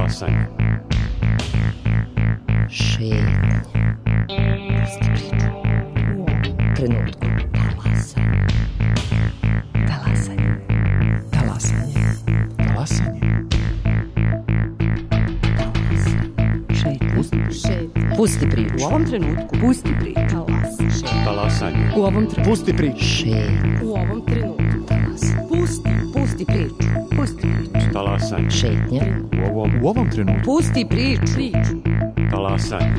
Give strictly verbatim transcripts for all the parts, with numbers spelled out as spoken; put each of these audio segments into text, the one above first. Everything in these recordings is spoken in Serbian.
Talasanje. Šetnje. Pusti priču. U ovom trenutku. Talasanje. Talasanje. Talasanje. Talasanje. Šetnje. Šetnje. Pusti priču. U ovom trenutku. Pusti priču. Talasanje. U ovom trenutku. Pusti priču. Šetnje. U ovom trenutku. Pusti, pusti priču. Pusti priču. Talasanje. Šetnje. U ovom, U ovom trenutku. Pusti priču. Priču. talasanje.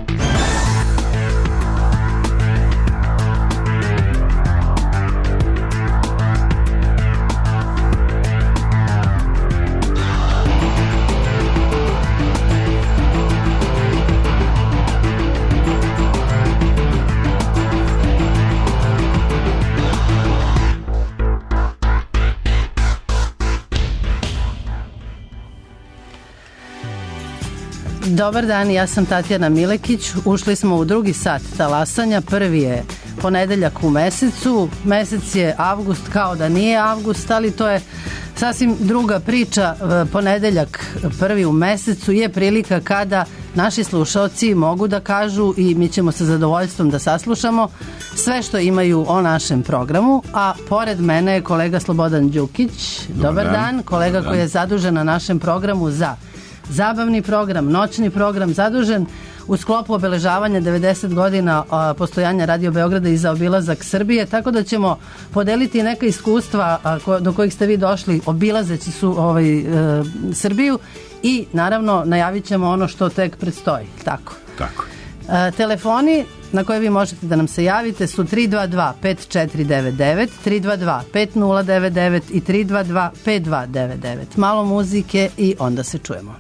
Dobar dan, ja sam Tatjana Milekić. Ušli smo u drugi sat talasanja. Prvi je ponedeljak u mesecu. Mesec je avgust kao da nije avgust, ali to je sasvim druga priča. Ponedeljak prvi u mesecu je prilika kada naši slušaoci mogu da kažu, i mi ćemo sa zadovoljstvom da saslušamo sve što imaju o našem programu. A pored mene je kolega Slobodan Đukić. Dobar, Dobar dan. dan, kolega Dobar dan. Koji je zadužen na našem programu za zabavni program, noćni program, zadužen u sklopu obeležavanja devedeset godina a, postojanja Radio Beograda i za obilazak Srbije, tako da ćemo podeliti neka iskustva a, ko, do kojih ste vi došli obilazeći su ovaj, e, Srbiju, i naravno najavit ćemo ono što tek predstoji. Tako. Tako. E, telefoni na koje vi možete da nam se javite su tri dva dva pet četiri devet devet, tri dva dva pet nula devet devet i tri dva dva pet dva devet devet. Malo muzike i onda se čujemo.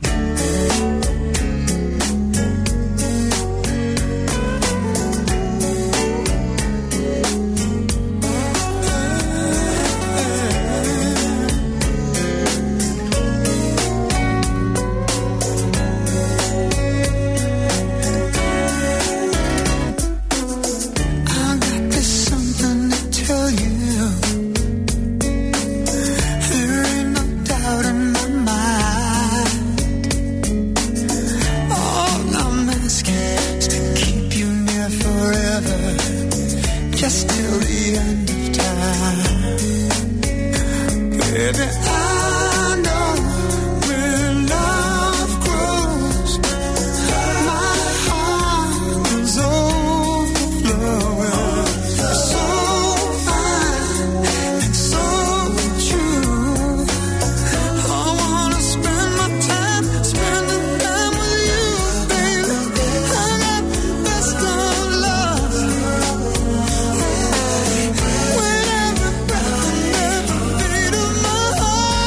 Oh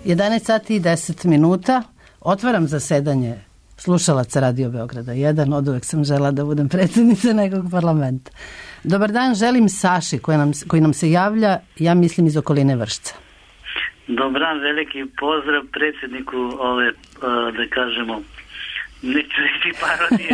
jedanaest sati i deset minuta. Otvaram zasedanje slušalaca Radio Beograda jedan. Od uvek sam žela da budem predsjednica nekog parlamenta. Dobar dan, želim Saši koji nam, koji nam se javlja, ja mislim iz okoline Vršca. Dobar dan, veliki pozdrav predsjedniku ove, da kažemo, neću reći parodije.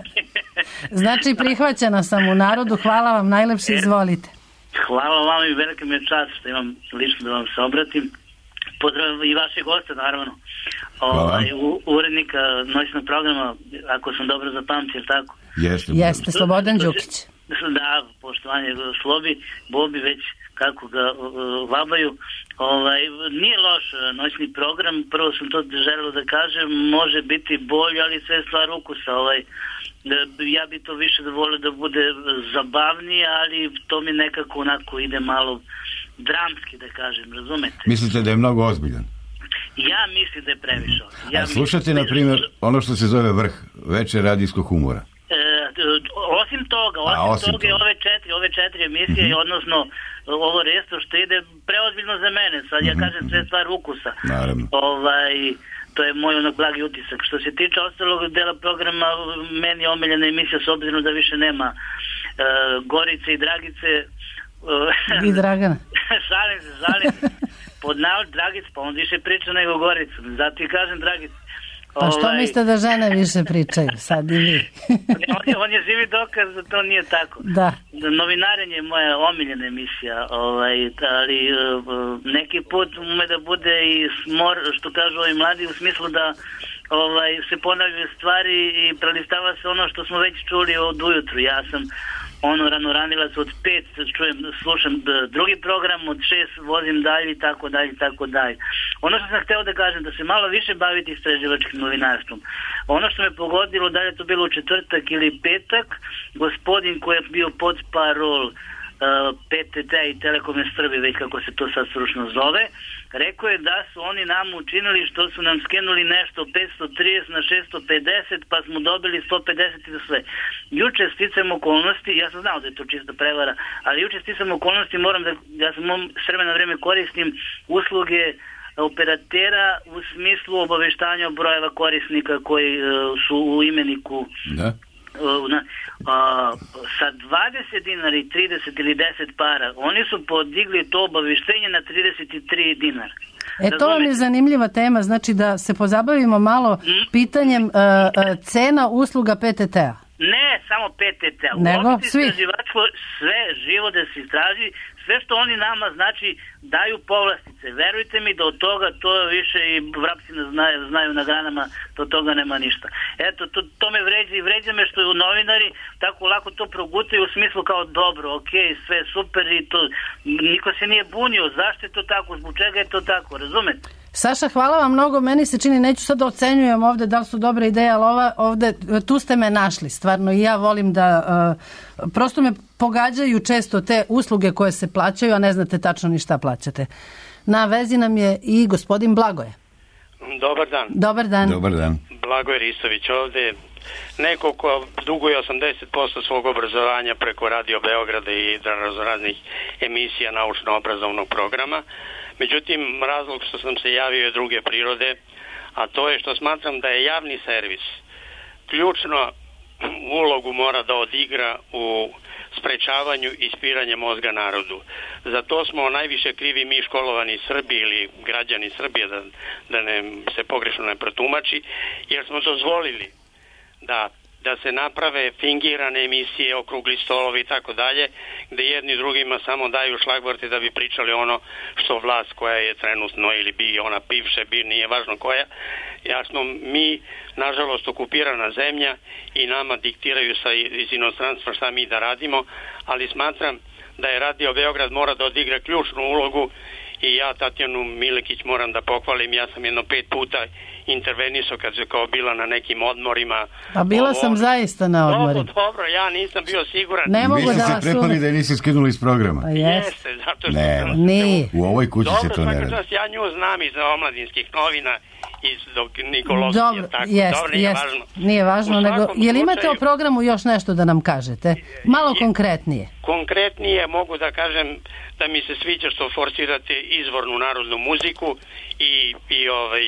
Znači prihvaćena sam u narodu, hvala vam, najlepše, izvolite. Hvala vam i velika mi je čast što imam lično da vam se obratim. Pozdrav i vašeg gosta, naravno. Ovaj, u, urednika noćnog programa, ako sam dobro zapamtio, tako? Jeste, Jeste Slobodan Đukić. Da, poštovanje Slobi, Bobi već kako ga uh, vabaju. Ovaj, nije loš noćni program, prvo sam to želeo da kažem, može biti bolje, ali sve stvar ukusa. Ovaj, ja bi to više da volio da bude zabavnije, ali to mi nekako onako ide malo dramski, da kažem, razumete? Mislite da je mnogo ozbiljan? Ja mislim da je previše. Ja A slušate, na primjer, ono što se zove Vrh, večer radijskog humora? E, osim toga, osim, A, osim toga, toga. Ove četiri, ove četiri emisije, mm-hmm. odnosno ovo resto što ide preozbiljno za mene. Sad ja mm-hmm. kažem sve stvar ukusa. Naravno. Ovaj, to je moj onog blagi utisak. Što se tiče ostalog dela programa, meni je omiljena emisija s obzirom da više nema uh, Gorice i Dragice. I Dragana. Šalim se, šalim se. Pod navod Dragica, pa on više priča nego Gorica. Zato i kažem Dragica. Pa što ovaj... mislite da žene više pričaju, sad i vi? on, je, on je živi dokaz da to nije tako. Da. Novinarenje je moja omiljena emisija, ovaj, ali uh, neki put ume da bude i smor, što kažu ovi mladi, u smislu da ovaj, se ponavljaju stvari i prelistava se ono što smo već čuli od ujutru. Ja sam ono ranoranilac od pet, čujem, slušam drugi program, od šest vozim dalje i tako dalje i tako dalje. Ono što sam hteo da kažem, da se malo više baviti istraživačkim novinarstvom. Ono što me pogodilo, da je to bilo u četvrtak ili petak, gospodin koji je bio pod parol Uh, P T T i Telekom Srbije, već kako se to sad stručno zove, rekao je da su oni nam učinili što su nam skenuli nešto petsto trideset na šesto pedeset, pa smo dobili sto pedeset i sve. Juče sticam okolnosti, ja sam znao da je to čista prevara, ali juče sticam okolnosti, moram da, ja sam s vremena na vreme koristim usluge operatera u smislu obaveštanja brojeva korisnika koji uh, su u imeniku. Da. Na, a, sa dvadeset dinara i trideset ili deset para oni su podigli to obavištenje na trideset tri dinara. E to vam je zanimljiva tema, znači da se pozabavimo malo mm? pitanjem uh, uh, cena usluga P T T-a. Ne samo P T T-a, nego svi. Sve živo da se istraži, sve što oni nama znači daju povlastice. Verujte mi da od toga to više i vrapci znaju, znaju na granama, do toga nema ništa. Eto, to, to me vređa i vređa me što je u novinari tako lako to progutaju u smislu kao dobro, ok, sve super i to, niko se nije bunio, zašto je to tako, zbog čega je to tako, razumete? Saša, hvala vam mnogo, meni se čini, neću sad da ocenjujem ovde da li su dobre ideje, ali ova, ovde, tu ste me našli, stvarno, i ja volim da, uh, prosto me pogađaju često te usluge koje se plaćaju, a ne znate tačno ni šta plaćate. Na vezi nam je i gospodin Blagoje. Dobar dan. Dobar dan. Dobar dan. Blagoje Ristović ovde. Neko ko duguje osamdeset posto svog obrazovanja preko Radio Beograda i raznih emisija naučno-obrazovnog programa. Međutim, razlog što sam se javio je druge prirode, a to je što smatram da je javni servis ključno ulogu mora da odigra u sprečavanju i ispiranja mozga narodu. Za to smo najviše krivi mi školovani Srbi ili građani Srbije, da, da ne, se pogrešno ne protumači, jer smo dozvolili da da se naprave fingirane emisije, okrugli stolovi i tako dalje, gde jedni drugima samo daju šlagvorte da bi pričali ono što vlast koja je trenutno ili bi ona bivše bi, nije važno koja. Jasno, mi, nažalost, okupirana zemlja i nama diktiraju sa iz inostranstva šta mi da radimo, ali smatram da je Radio Beograd mora da odigra ključnu ulogu i ja Tatjanu Milekić moram da pohvalim, ja sam jedno pet puta intervenisao kad se kao bila na nekim odmorima. Pa bila sam ovo, zaista na odmori. Dobro, dobro, ja nisam bio siguran. Ne mogu da vas se prepali da je nisi skinuli iz programa. Pa jeste. Zato što ne, sam... Nije. U ovoj kući dobro, se to ne radi. Ja nju znam iz omladinskih novina iz dok Nikolovski Dobro, je tako. jest, Dobro, nije jest, važno. nije važno, U nego, svakom je li imate slučaju- o programu još nešto da nam kažete? Malo I- konkretnije. Konkretnije mogu da kažem da mi se sviđa što forsirate izvornu narodnu muziku i, i ovaj,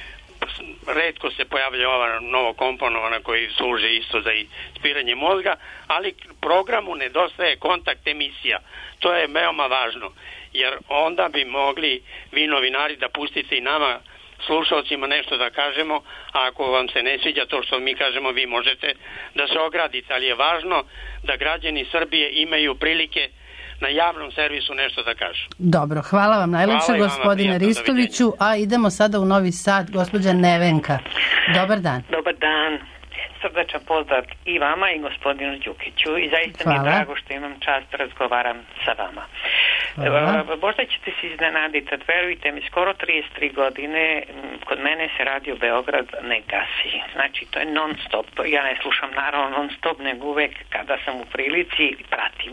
retko se pojavlja ova novo komponovana koji služe isto za ispiranje mozga, ali programu nedostaje kontakt emisija. To je veoma važno, jer onda bi mogli vi novinari da pustite i nama slušalcima nešto da kažemo, a ako vam se ne sviđa to što mi kažemo, vi možete da se ogradite, ali je važno da građani Srbije imaju prilike na javnom servisu nešto da kažu. Dobro, hvala vam najlepše, Hvala i vama, gospodine prijatno, Ristoviću, a idemo sada u Novi Sad, gospođa Nevenka. Dobar dan. Dobar dan. Srdačan pozdrav i vama i gospodinu Đukiću i zaista mi je Hvala. drago što imam čast da razgovaram sa vama. Hvala. E, Možda ćete se iznenaditi, ad verujte mi, skoro trideset tri godine m, kod mene se Radio Beograd ne gasi. Znači, to je non stop. Ja ne slušam naravno non stop, nego uvek kada sam u prilici pratim.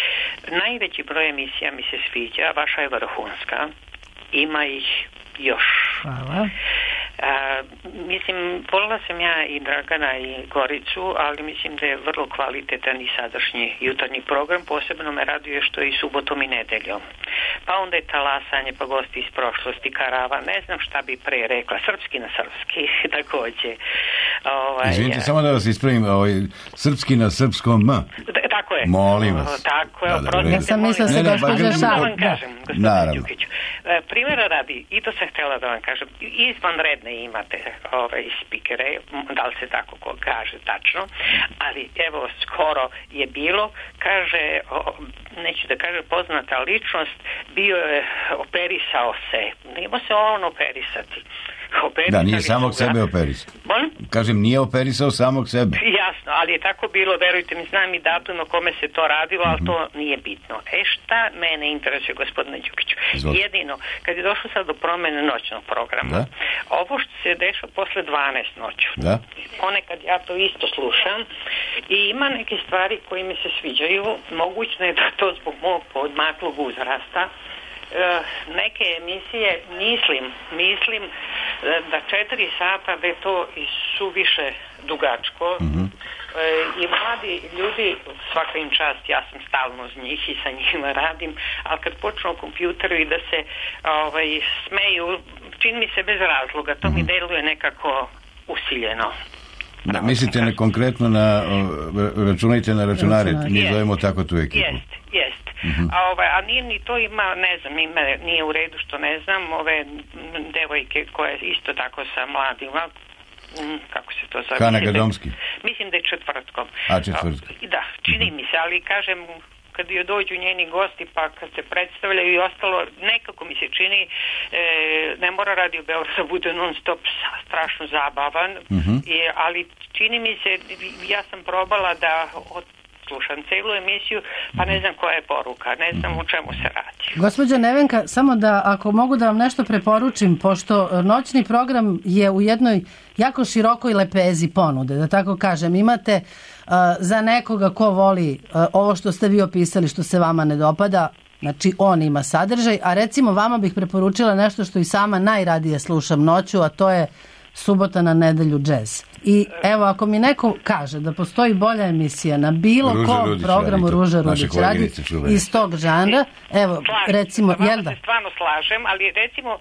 Najveći broj emisija mi se sviđa, vaša je vrhunska. Ima ih još. Hvala. A, mislim, volila sam ja i Dragana i Goricu, ali mislim da je vrlo kvalitetan i sadašnji jutarnji program, posebno me raduje što je i subotom i nedeljom. Pa onda je talasanje, pa gosti iz prošlosti, karava, ne znam šta bi pre rekla, srpski na srpski, takođe. Ovaj, Izvinite, samo da vas ispravim, ovaj, srpski na srpskom M. D- tako je. Molim vas. Tako je, Da, da, oprostite, Ja sam molim mislila vas. se Ne, ne, gospođa pa Da Šav. vam Da. kažem, gospodine Naravno. Đukiću. E, primjera radi, i to sam htjela da vam kažem, izvanredne imate ove spikere, m, da li se tako ko kaže tačno, ali evo skoro je bilo, kaže, o, neću da kažem poznata ličnost, bio je, operisao se, nema se on operisati. Da, Operisali nije su samog ga. sebe operisao. Molim? Kažem, nije operisao samog sebe. Jasno, ali je tako bilo, verujte mi, znam i datum o kome se to radilo, ali to nije bitno. E šta mene interesuje, gospodine Đukiću? Izvolite. Jedino, kad je došlo sad do promene noćnog programa, Da. ovo što se dešava posle dvanaest noću, Da. ponekad ja to isto slušam i ima neke stvari koje mi se sviđaju, mogućno je da to zbog mog podmaklog uzrasta, E, neke emisije mislim, mislim e, da četiri sata da je to i suviše dugačko. Mhm. E, i mladi ljudi, svaka im čast, ja sam stalno uz njih i sa njima radim, ali kad počnu o kompjuteru i da se ovaj, smeju, čini mi se bez razloga, to mi deluje nekako usiljeno. Da, mislite na konkretno na, o, računajte na računare, Računare. mi Jest. zovemo tako tu ekipu. Jest, jest. A, ovaj, a nije ni to ima, ne znam, ima, nije u redu što ne znam, ove m, devojke koje isto tako sa mladima, m, kako se to zove? Hana Mislim da- Gadomski. Mislim da je četvrtkom. A, četvrtkom. A, Da, čini mi se, ali kažem, kad joj dođu njeni gosti, pa kad se predstavljaju i ostalo, nekako mi se čini, e, ne mora Radio Beograd da bude non stop sa- strašno zabavan, i, ali čini mi se, ja sam probala da od slušam celu emisiju, pa ne znam koja je poruka, ne znam o čemu se radi. Gospođa Nevenka, samo da ako mogu da vam nešto preporučim, pošto noćni program je u jednoj jako širokoj lepezi ponude, da tako kažem, imate uh, za nekoga ko voli uh, ovo što ste vi opisali, što se vama ne dopada, znači on ima sadržaj, a recimo vama bih preporučila nešto što i sama najradije slušam noću, a to je subota na nedelju džez. I evo, ako mi neko kaže da postoji bolja emisija na bilo Ruža kom Rudić programu radi to. Ruža Naša Rudić radi koleginica čuvena. iz tog žanra, evo, Slažem recimo, se, sa vama jel da? se stvarno slažem, ali recimo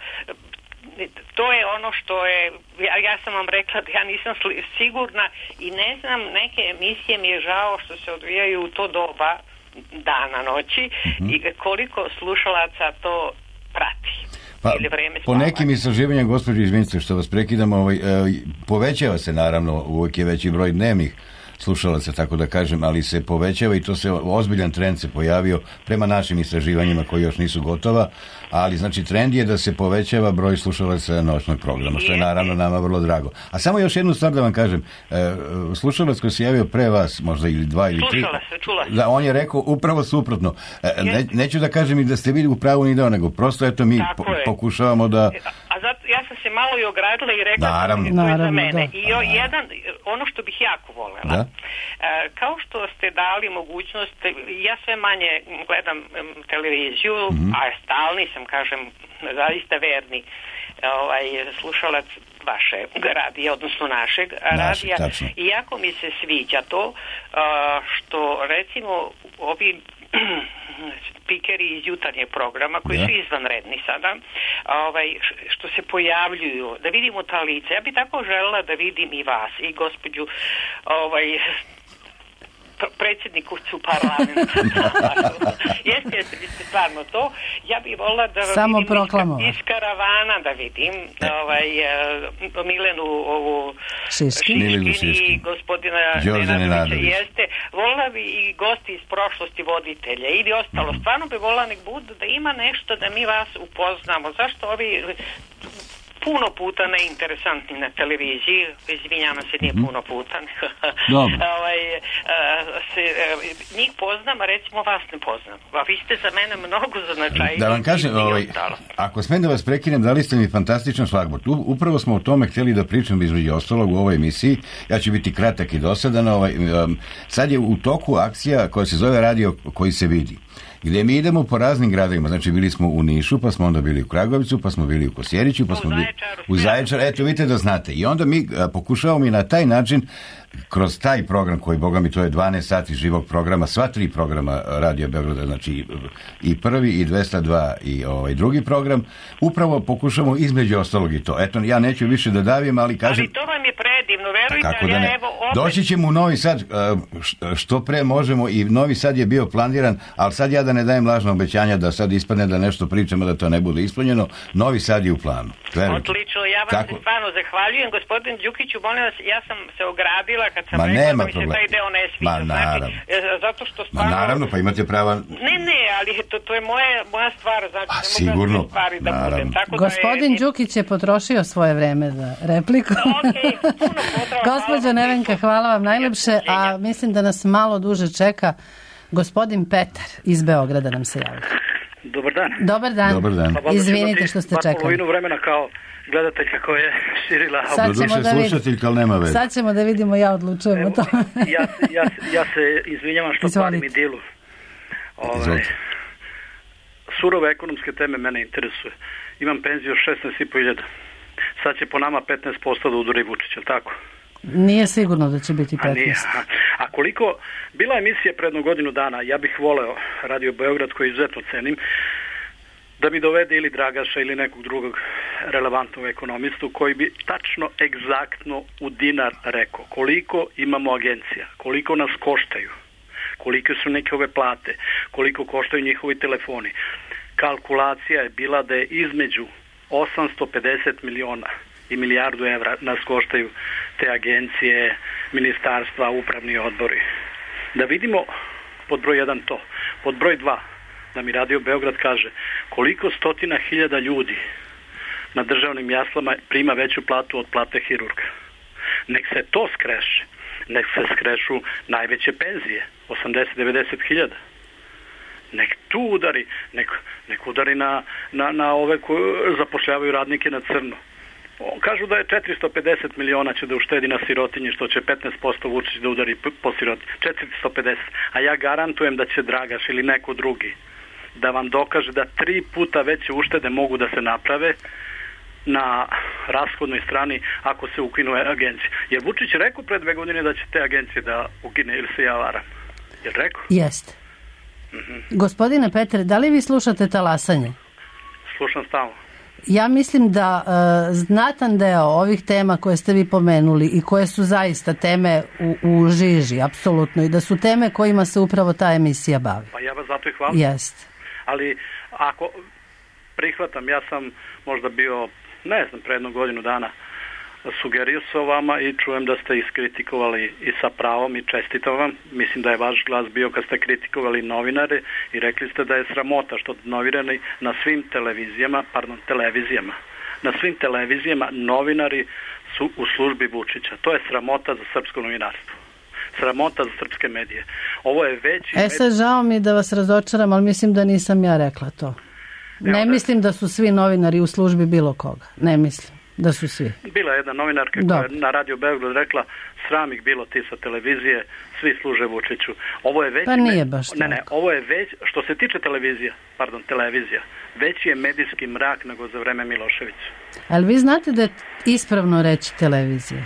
to je ono što je, ja, ja sam vam rekla da ja nisam sli, sigurna i ne znam, neke emisije mi je žao što se odvijaju u to doba dana, noći Mhm. i koliko slušalaca to prati. Pa, Ili vreme po spavanja. nekim istraživanjima, gospođo, izvinite što vas prekidam, ovaj, e, povećava se naravno, uvijek je veći broj dnevnih slušalaca, tako da kažem, ali se povećava i to se ozbiljan trend se pojavio prema našim istraživanjima koji još nisu gotova, ali znači trend je da se povećava broj slušalaca noćnog programa, što je naravno nama vrlo drago. A samo još jednu stvar da vam kažem, e, slušalac koji se javio pre vas, možda ili dva ili tri, Slušala se, čula sam. da, on je rekao upravo suprotno. E, ne, neću da kažem i da ste vi u pravu ni dao, nego prosto eto mi Tako po- je. pokušavamo da... A zato ja sam se malo i ogradila i rekla Naravno. da je to je za Naravno, mene. da. I o, jedan, ono što bih jako volela, Da. e, kao što ste dali mogućnost, ja sve manje gledam em, televiziju, a stalni sam, kažem, zaista verni ovaj, slušalac vašeg radija, odnosno našeg Naši, radija. tačno. I jako mi se sviđa to a, što recimo ovi spikeri iz jutarnjeg programa koji ja. su izvanredni sada, ovaj, što se pojavljuju, da vidimo ta lica. Ja bi tako želela da vidim i vas i gospođu ovaj, predsjedniku su parlamenta. jeste, jeste, vi ste stvarno to. Ja bih volila da Samo vidim proklamovati. iz karavana da vidim ovaj, Milenu ovu Šiškin. Milenu Šiškin i Šiškin. gospodina Đorđe Nenadovića. Nenadović. Jeste. Volila bi i gosti iz prošlosti voditelja ili ostalo. Stvarno bi volila nek budu da ima nešto da mi vas upoznamo. Zašto ovi puno puta neinteresantni na televiziji, izvinjavam se, nije puno puta, ovaj, se, njih poznam, a recimo vas ne poznam. A vi ste za mene mnogo značajniji. Da vam kažem, ovaj, ako smem da vas prekinem, dali ste mi fantastičan šlagvort. Upravo smo o tome htjeli da pričam između ostalog u ovoj emisiji. Ja ću biti kratak i dosadan. Ovaj, um, sad je u toku akcija koja se zove Radio koji se vidi, gdje mi idemo po raznim gradovima. Znači, bili smo u Nišu, pa smo onda bili u Kragovicu, pa smo bili u Kosjeriću, pa smo bili u Zaječaru. Eto, vidite da znate. I onda mi a, pokušavamo i na taj način, kroz taj program koji, boga mi, to je dvanaest sati živog programa, sva tri programa Radio Beograda, znači i prvi, i dvesta dva, i ovaj drugi program, upravo pokušamo između ostalog i to. Eto, ja neću više da davim, ali kažem... Ali to vam je predivno, verujte, kako da ja ne. evo opet... Doći ćemo u Novi Sad što pre možemo, i Novi Sad je bio planiran, ali sad ja da ne dajem lažna obećanja da sad ispadne da nešto pričamo da to ne bude ispunjeno. Novi Sad je u planu. Verujte. Odlično, ja vam Kako? se stvarno zahvaljujem. Gospodin Đukiću, molim vas, ja sam se ogradila kad sam Ma rekla nema da mi se problema. taj deo ne sviđa. Ma naravno. Znači, e, zato što Ma stvarno... naravno, pa imate prava... Ne, ne, ali to, to je moje, moja stvar, znači A, ne mogu sigurno, na stvari da naravno. budem. Tako Gospodin da je, Đukić je potrošio svoje vreme za repliku. Okej, puno pozdrava. Gospođo Nevenka, hvala vam najlepše, a mislim da nas malo duže čeka gospodin Petar iz Beograda nam se javlja. Dobar dan. Dobar dan. Dobar dan. Pa valjda Izvinite ćemo što ste bar čekali. polovinu vremena kao gledateljka koja je širila. Sad Doduše ćemo da vidimo. slušateljka, ali nema veze. Sad ćemo da vidimo, ja odlučujem o Evo, tome. ja, se- ja, se- ja se izvinjavam što Izvolite. palim idilu. Ovaj, Izvolite. surove ekonomske teme mene interesuje. Imam penziju šesnaest i po hiljada. Sad će po nama petnaest posto da udari Vučić, je li tako? Nije sigurno da će biti A nije. petnaest. A, a koliko, bila je emisija predno godinu dana, ja bih voleo Radio Beograd koji izuzetno cenim, da mi dovede ili Dragaša ili nekog drugog relevantnog ekonomistu koji bi tačno, egzaktno u dinar rekao koliko imamo agencija, koliko nas koštaju, kolike su neke ove plate, koliko koštaju njihovi telefoni. Kalkulacija je bila da je između osamsto pedeset miliona i milijardu evra nas koštaju te agencije, ministarstva, upravni odbori. Da vidimo pod broj jedan to. Pod broj dva, da mi Radio Beograd kaže koliko stotina hiljada ljudi na državnim jaslama prima veću platu od plate hirurga. Nek se to skreše. Nek se skrešu najveće penzije, osamdeset do devedeset hiljada. Nek tu udari, nek, nek udari na, na, na ove koji zapošljavaju radnike na crno. O, kažu da je četiristo pedeset miliona će da uštedi na sirotinji, što će petnaest posto Vučić da udari po sirotinji. četiristo pedeset. A ja garantujem da će Dragaš ili neko drugi da vam dokaže da tri puta veće uštede mogu da se naprave na rashodnoj strani ako se ukinu agencije. Jer Vučić je rekao pred dve godine da će te agencije da ukine, ili se ja varam? Je rekao? Jeste. Gospodine Petre, da li vi slušate talasanje? Slušam stalno. Ja mislim da e, znatan deo ovih tema koje ste vi pomenuli i koje su zaista teme u, u žiži, apsolutno, i da su teme kojima se upravo ta emisija bavi. Pa ja vas zato i hvala. Jeste. Ali ako prihvatam, ja sam možda bio, ne znam, pre jednu godinu dana sugerio sa vama i čujem da ste iskritikovali i sa pravom i čestitam vam. Mislim da je vaš glas bio kad ste kritikovali novinare i rekli ste da je sramota što novinari na svim televizijama, pardon, televizijama, na svim televizijama novinari su u službi Vučića. To je sramota za srpsko novinarstvo. Sramota za srpske medije. Ovo je veći... E sad, žao mi da vas razočaram, ali mislim da nisam ja rekla to. Ne Evo, mislim da su svi novinari u službi bilo koga. Ne mislim. da su svi. Bila je jedna novinarka Da. koja je na Radio Beograd rekla, sram ih bilo ti sa televizije, svi služe Vučiću. Ovo je već... Pa nije baš Ne, ne, tako. ovo je već, što se tiče televizija, pardon, televizija, veći je medijski mrak nego za vreme Miloševića. Ali vi znate da je ispravno reći televizija?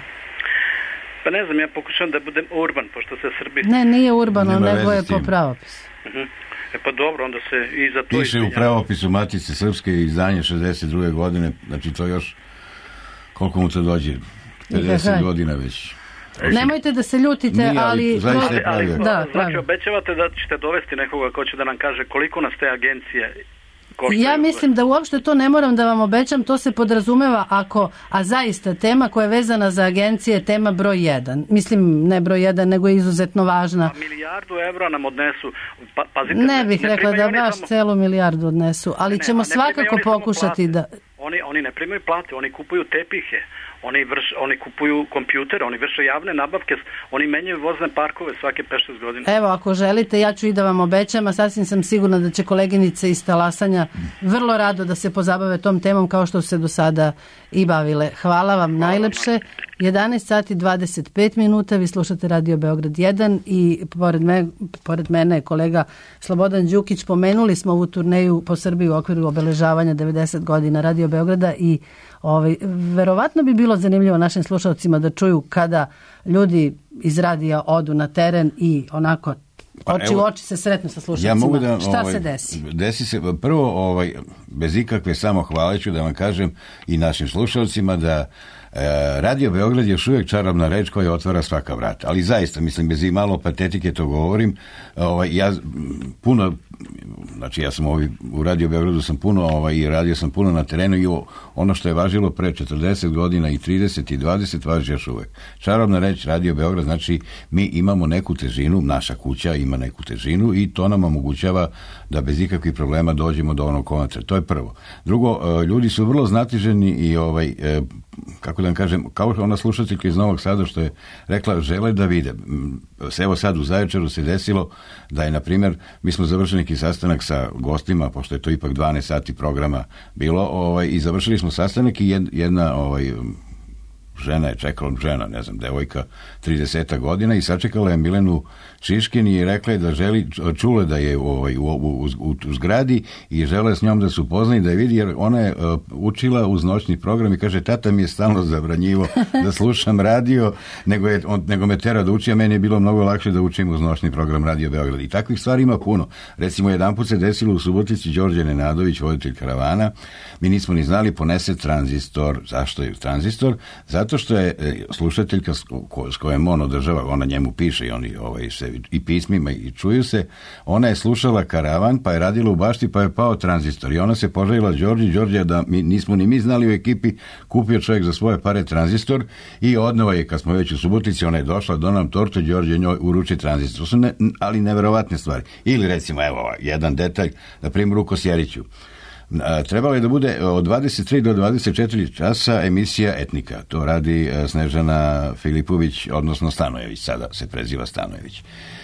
Pa ne znam, ja pokušam da budem urban, pošto se Srbi... Ne, nije urbano, Nema nego veze je s tim. po pravopisu. Mhm. E pa dobro, onda se i za to Piše u izvinjavam. pravopisu Matice Srpske izdanje šezdeset druge godine, znači to još, koliko mu to dođe? pedeset Aha. godina već. Nemojte da se ljutite, Nije, ali ali... zaista je Ali, pravio. Da, znači, pravio. obećavate da ćete dovesti nekoga ko će da nam kaže koliko nas te agencije koštaju? Ja mislim da uopšte to ne moram da vam obećam, to se podrazumeva ako, a zaista tema koja je vezana za agencije je tema broj jedan. Mislim, ne broj jedan, nego je izuzetno važna. A milijardu evra nam odnesu. Pa, pazite, Ne bih rekla primaju da oni baš samo- celu milijardu odnesu, ali Ne, ne, ćemo a ne primaju svakako oni samo pokušati plate. da... Oni, oni ne primaju plate, oni kupuju tepihe, oni, vrš, oni kupuju kompjutere, oni vrše javne nabavke, oni menjaju vozne parkove svake pet šest godina. Evo, ako želite, ja ću i da vam obećam, a sasvim sam sigurna da će koleginice iz Talasanja vrlo rado da se pozabave tom temom kao što su se do sada i bavile. Hvala vam najlepše. jedanaest sati dvadeset pet minuta, vi slušate Radio Beograd jedan i pored, me, pored mene je kolega Slobodan Đukić. Pomenuli smo ovu turneju po Srbiji u okviru obeležavanja devedeset godina Radio Beograda i ovaj, verovatno bi bilo zanimljivo našim slušalcima da čuju kada ljudi iz radija odu na teren i onako Pa oči u evo, oči se sretnu sa slušalcima. Ja mogu da, Šta ovaj, se desi? Desi se, prvo, ovaj, bez ikakve samohvaleću da vam kažem i našim slušalcima da e, Radio Beograd je još uvijek čarobna reč koja otvara svaka vrata. Ali zaista, mislim, bez i malo patetike to govorim. Ovaj, ja m, puno, znači ja sam ovaj, u Radio Beogradu sam puno ovaj, i radio sam puno na terenu i o, ono što je važilo pre četrdeset godina i trideset i dvadeset važi još uvijek. Čarobna reč Radio Beograd, znači mi imamo neku težinu, naša kuća ima neku težinu i to nam omogućava da bez ikakvih problema dođemo do onog kontra. To je prvo. Drugo, e, ljudi su vrlo znatiženi i ovaj, e, kako da vam kažem, kao ona slušateljka iz Novog Sada što je rekla, žele da vide. Evo sad u Zaječaru se desilo da je, na primjer, mi smo završili neki sastanak sa gostima, pošto je to ipak dvanaest sati programa bilo, ovaj, i završili smo sastanak i jedna ovaj, žena je čekala, žena, ne znam, devojka, trideset godina i sačekala je Milenu Čiškin i rekla je da želi, čula da je ovaj, u, u, u, u zgradi i žele s njom da se upozna i da je vidi, jer ona je uh, učila uz noćni program i kaže, tata mi je stalno zabranjivo da slušam radio, nego, je, on, nego me tera da uči, a meni je bilo mnogo lakše da učim uz noćni program Radio Beograd. I takvih stvari ima puno. Recimo, jedan put se desilo u Subotici, Đorđe Nenadović, voditelj karavana, mi nismo ni znali, ponese tranzistor. Zašto je tranzistor? Zato što je e, slušateljka s, ko, s kojom on održava, ona njemu piše i oni ovaj, se i pismima i čuju se, ona je slušala karavan, pa je radila u bašti, pa je pao tranzistor i ona se poželjela Đorđi, Đorđe da mi nismo ni mi znali u ekipi, kupio čovjek za svoje pare tranzistor i odnova je, kad smo već u Subotici, ona je došla, donam tortu, Đorđe njoj uruči tranzistor. To su ne, ali neverovatne stvari. Ili recimo, evo, jedan detalj, na primjer u Kosjeriću. Trebalo je da bude od dvadeset tri do dvadeset četiri časa emisija Etnika. To radi Snežana Filipović, odnosno Stanojević, sada se preziva Stanojević.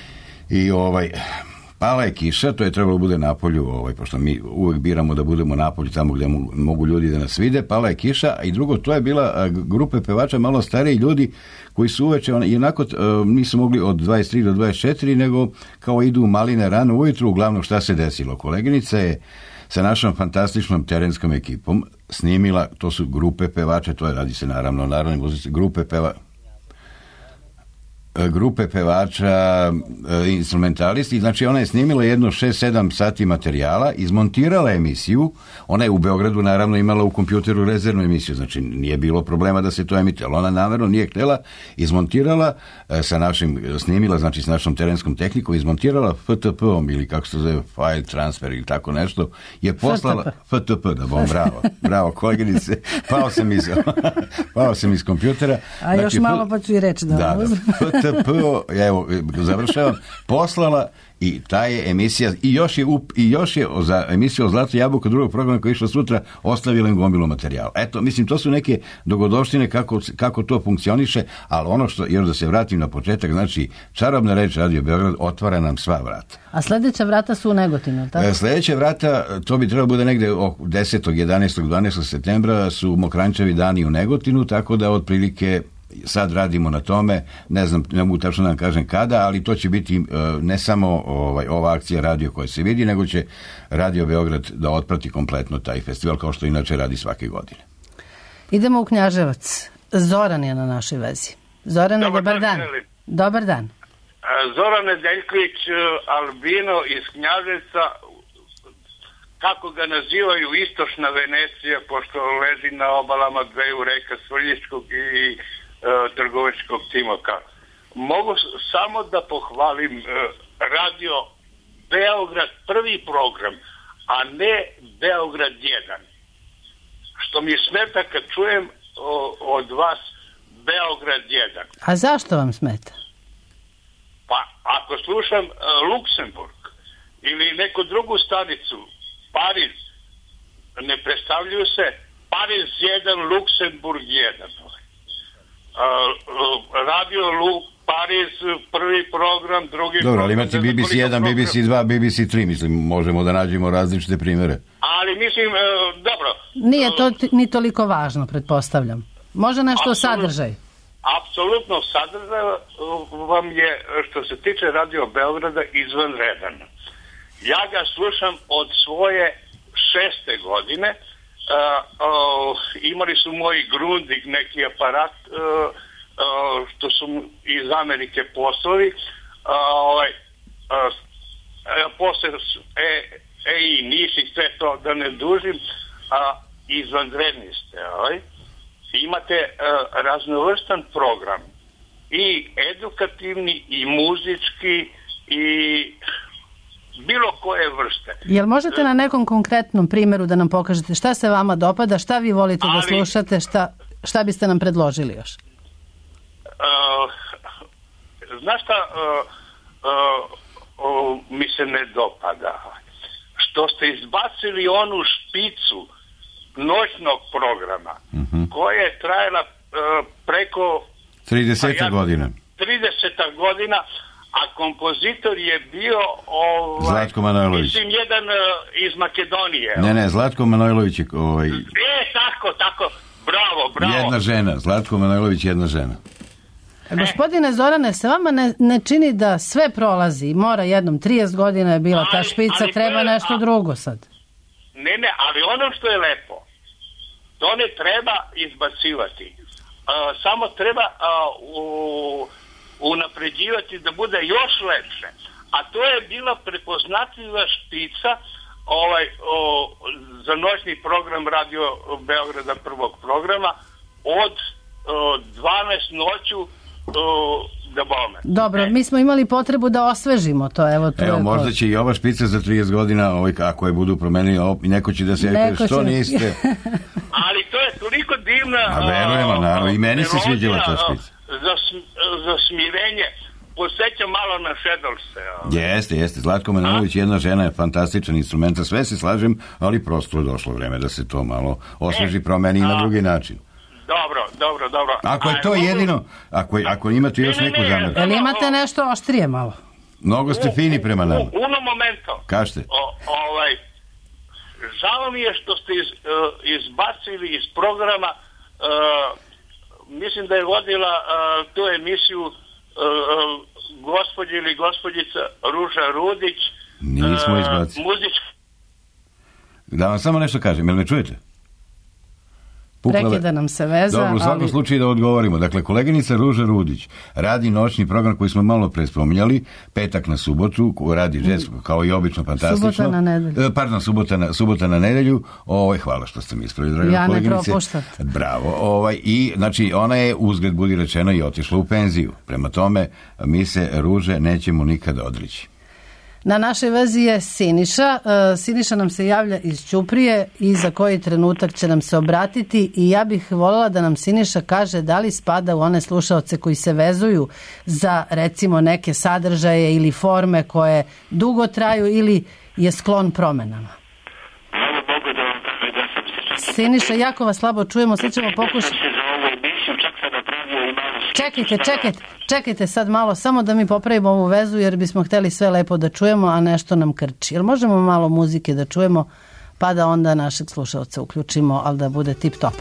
I ovaj, pala je kiša, to je trebalo da bude na polju, ovaj, pošto mi uvek biramo da budemo na polju tamo gdje mogu ljudi da nas vide, pala je kiša, i drugo, to je bila grupa pevača malo stariji ljudi koji su uveče, jednako nisu mogli od dvadeset tri do dvadeset četiri, nego kao idu u maline rano ujutru, uglavnom šta se desilo. Koleginica je sa našom fantastičnom terenskom ekipom snimila, to su grupe pevača, to je, radi se naravno o narodnoj muzici, grupe pevača, grupe pevača, instrumentalisti, znači ona je snimila jedno šest sedam sati materijala, izmontirala emisiju, ona je u Beogradu naravno imala u kompjuteru rezervnu emisiju, znači nije bilo problema da se to emituje, ali ona namjerno nije htjela, izmontirala sa našim, snimila, znači s našom terenskom tehnikom, izmontirala F T P-om ili kako se zove, file transfer ili tako nešto, je poslala F T P, da bom, bravo, bravo koleginice, pao sam iz, pao sam iz kompjutera. A još znači, malo pa ću i reći da. Da, da, F T T P O, evo, završavam, poslala i ta je emisija, i još je, up, i još je za emisiju o Zlato jabuka drugog programa koji je išlo sutra, ostavila im gomilu materijala. Eto, mislim, to su neke dogodoštine kako, kako to funkcioniše, ali ono što, još da se vratim na početak, znači, čarobna reč Radio Beograd otvara nam sva vrata. A sljedeća vrata su u Negotinu, tako? Sljedeća vrata, to bi trebalo bude negde desetog, jedanaestog, dvanaestog septembra, su Mokrančevi dani u Negotinu, tako da otprilike sad radimo na tome, ne znam, ne mogu tačno da vam kažem kada, ali to će biti ne samo ovaj, ova akcija radio koja se vidi, nego će Radio Beograd da otprati kompletno taj festival, kao što inače radi svake godine. Idemo u Knjaževac. Zoran je na našoj vezi. Zoran, dobar, dobar dan. dan. Dobar dan. Zoran Nedeljković, albino iz Knjaževca, kako ga nazivaju istočna Venecija, pošto leži na obalama dveju reka Svrljiškog i e, Trgovačkog Timoka. Mogu samo da pohvalim e, Radio Beograd prvi program, a ne Beograd jedan. Što mi smeta kad čujem o, od vas Beograd jedan. A zašto vam smeta? Pa ako slušam e, Luksemburg ili neku drugu stanicu, Pariz, ne predstavljaju se Pariz jedan, Luksemburg jedan. Uh, radio Lu, Pariz, prvi program, drugi Dobro, program. ali imate B B C jedan, B B C dva, B B C tri, mislim, možemo da nađemo različite primjere. Ali mislim, uh, dobro. Nije to t- ni toliko važno, pretpostavljam. Može nešto o sadržaju? Apsolutno sadržaj vam je, što se tiče Radio Beograda, izvanredan. Ja ga slušam od svoje šeste godine. Uh, uh, imali su moji Grundig neki aparat uh, uh, što su iz Amerike poslali. Uh, uh, uh, posle e, e i Niš i sve to, da ne dužim, uh, izvanredni ste. Uh, imate uh, raznovrstan program, i edukativni, i muzički, i bilo koje vrste. Jel možete na nekom konkretnom primjeru da nam pokažete šta se vama dopada, šta vi volite ali, da slušate, šta, šta biste nam predložili još? Uh, znaš šta uh, uh, uh, mi se ne dopada? Što ste izbacili onu špicu noćnog programa, uh-huh. koja je trajala uh, preko trideset ja, godina. trideset godina, a kompozitor je bio ovaj, Zlatko Manojlović. Mislim, jedan uh, iz Makedonije. Ne, ne, Zlatko Manojlović je ovaj... E, tako, tako, bravo, bravo. Jedna žena, Zlatko Manojlović je jedna žena. E. Gospodine Zorane, se vama ne, ne čini da sve prolazi, mora jednom, trideset godina je bila ali, ta špica, treba je, nešto a, drugo sad? Ne, ne, ali ono što je lepo, to ne treba izbacivati. Uh, samo treba uh, u... unapređivati da bude još lepše, a to je bila prepoznatljiva špica ovaj, o, za noćni program Radio Beograda prvog programa od o, dvanaest noću o, da bome. Dobro, e. mi smo imali potrebu da osvežimo to. Evo, to evo možda će i ova špica za trideset godina, ovaj, ako je budu promenili, neko će da se neko što će... niste. Ali to je toliko divna... A verujemo, naravno, i meni se sviđala ta špica. Za, za smirenje, posjećam malo na Šedolse. Jeste, jeste. Zlatko Manojlović, jedna žena, je fantastičan instrument, sve se slažem, ali prosto je došlo vreme da se to malo osveži, promeni i na drugi način. Dobro, dobro, dobro. Ako je to Aj, jedino, ako, ako imate još neku zamerku. Jel imate nešto oštrije malo? Mnogo ste fini prema nama. Uno momento. Kažete. O, ovaj, žao mi je što ste iz, uh, izbacili iz programa, uh, mislim da je vodila uh, tu emisiju uh, uh, gospođa ili gospođica Ruža Rudić. Nismo uh, izbacili. Muzička. Da vam samo nešto kažem, jel me čujete? Prekida nam se veza. Dobro, u svakom ali... slučaju da odgovorimo. Dakle, koleginica Ruža Rudić radi noćni program koji smo malo pre spominjali, petak na subotu, radi jazz, kao i obično, fantastično. Subota na nedelju. Pardon, subota na, subota na nedelju. Ovaj, hvala što ste mi ispravili, draga ja koleginice. Ja ne propuštam. Bravo. Ovaj, i, znači, ona je, uzgled budi rečeno, i otišla u penziju. Prema tome, mi se Ruže nećemo nikada odreći. Na našoj vezi je Siniša. E, Siniša nam se javlja iz Ćuprije i za koji trenutak će nam se obratiti i ja bih voljela da nam Siniša kaže da li spada u one slušaoce koji se vezuju za recimo neke sadržaje ili forme koje dugo traju ili je sklon promenama. Hvala Bogu da vam kažem da sam se... Siniša, jako vas slabo čujemo, sad ćemo pokušati... se za ovu emisiju, čak sam napravio i malo... Čekajte, čekajte, čekajte sad malo, samo da mi popravimo ovu vezu jer bismo htjeli sve lepo da čujemo, a nešto nam krči. Jer možemo malo muzike da čujemo, pa da onda našeg slušalca uključimo, ali da bude tip top.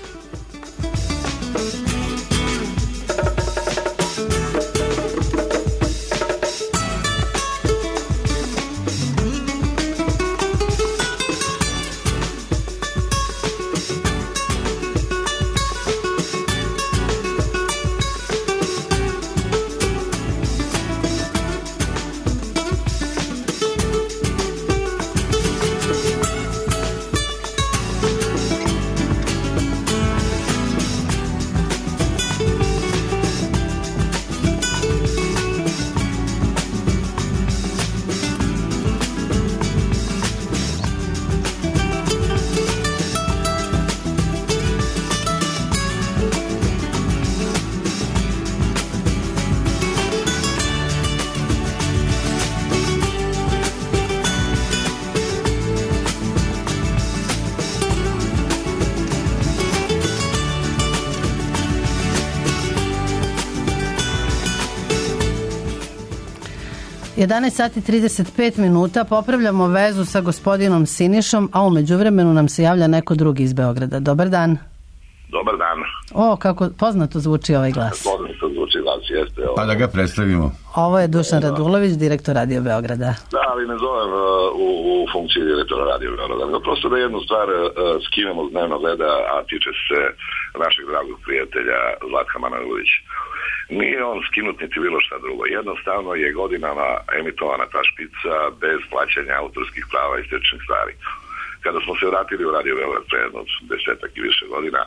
jedanaest sati trideset pet minuta, popravljamo vezu sa gospodinom Sinišom, a u međuvremenu nam se javlja neko drugi iz Beograda. Dobar dan. Dobar dan. O, kako poznato zvuči ovaj glas. Poznato zvuči glas, jeste. Ovo. Pa da ga predstavimo. Ovo je Dušan Radulović, direktor Radio Beograda. Da, ali ne zovem uh, u, u funkciji direktora Radio Beograda. Prosto da jednu stvar uh, skinemo s dnevnog reda, a tiče se našeg dragog prijatelja Zlatka Manojlovića. Nije on skinut niti bilo šta drugo. Jednostavno je godinama emitovana ta špica bez plaćanja autorskih prava i sličnih stvari. Kada smo se vratili u Radio Beograd pre jedno desetak i više godina,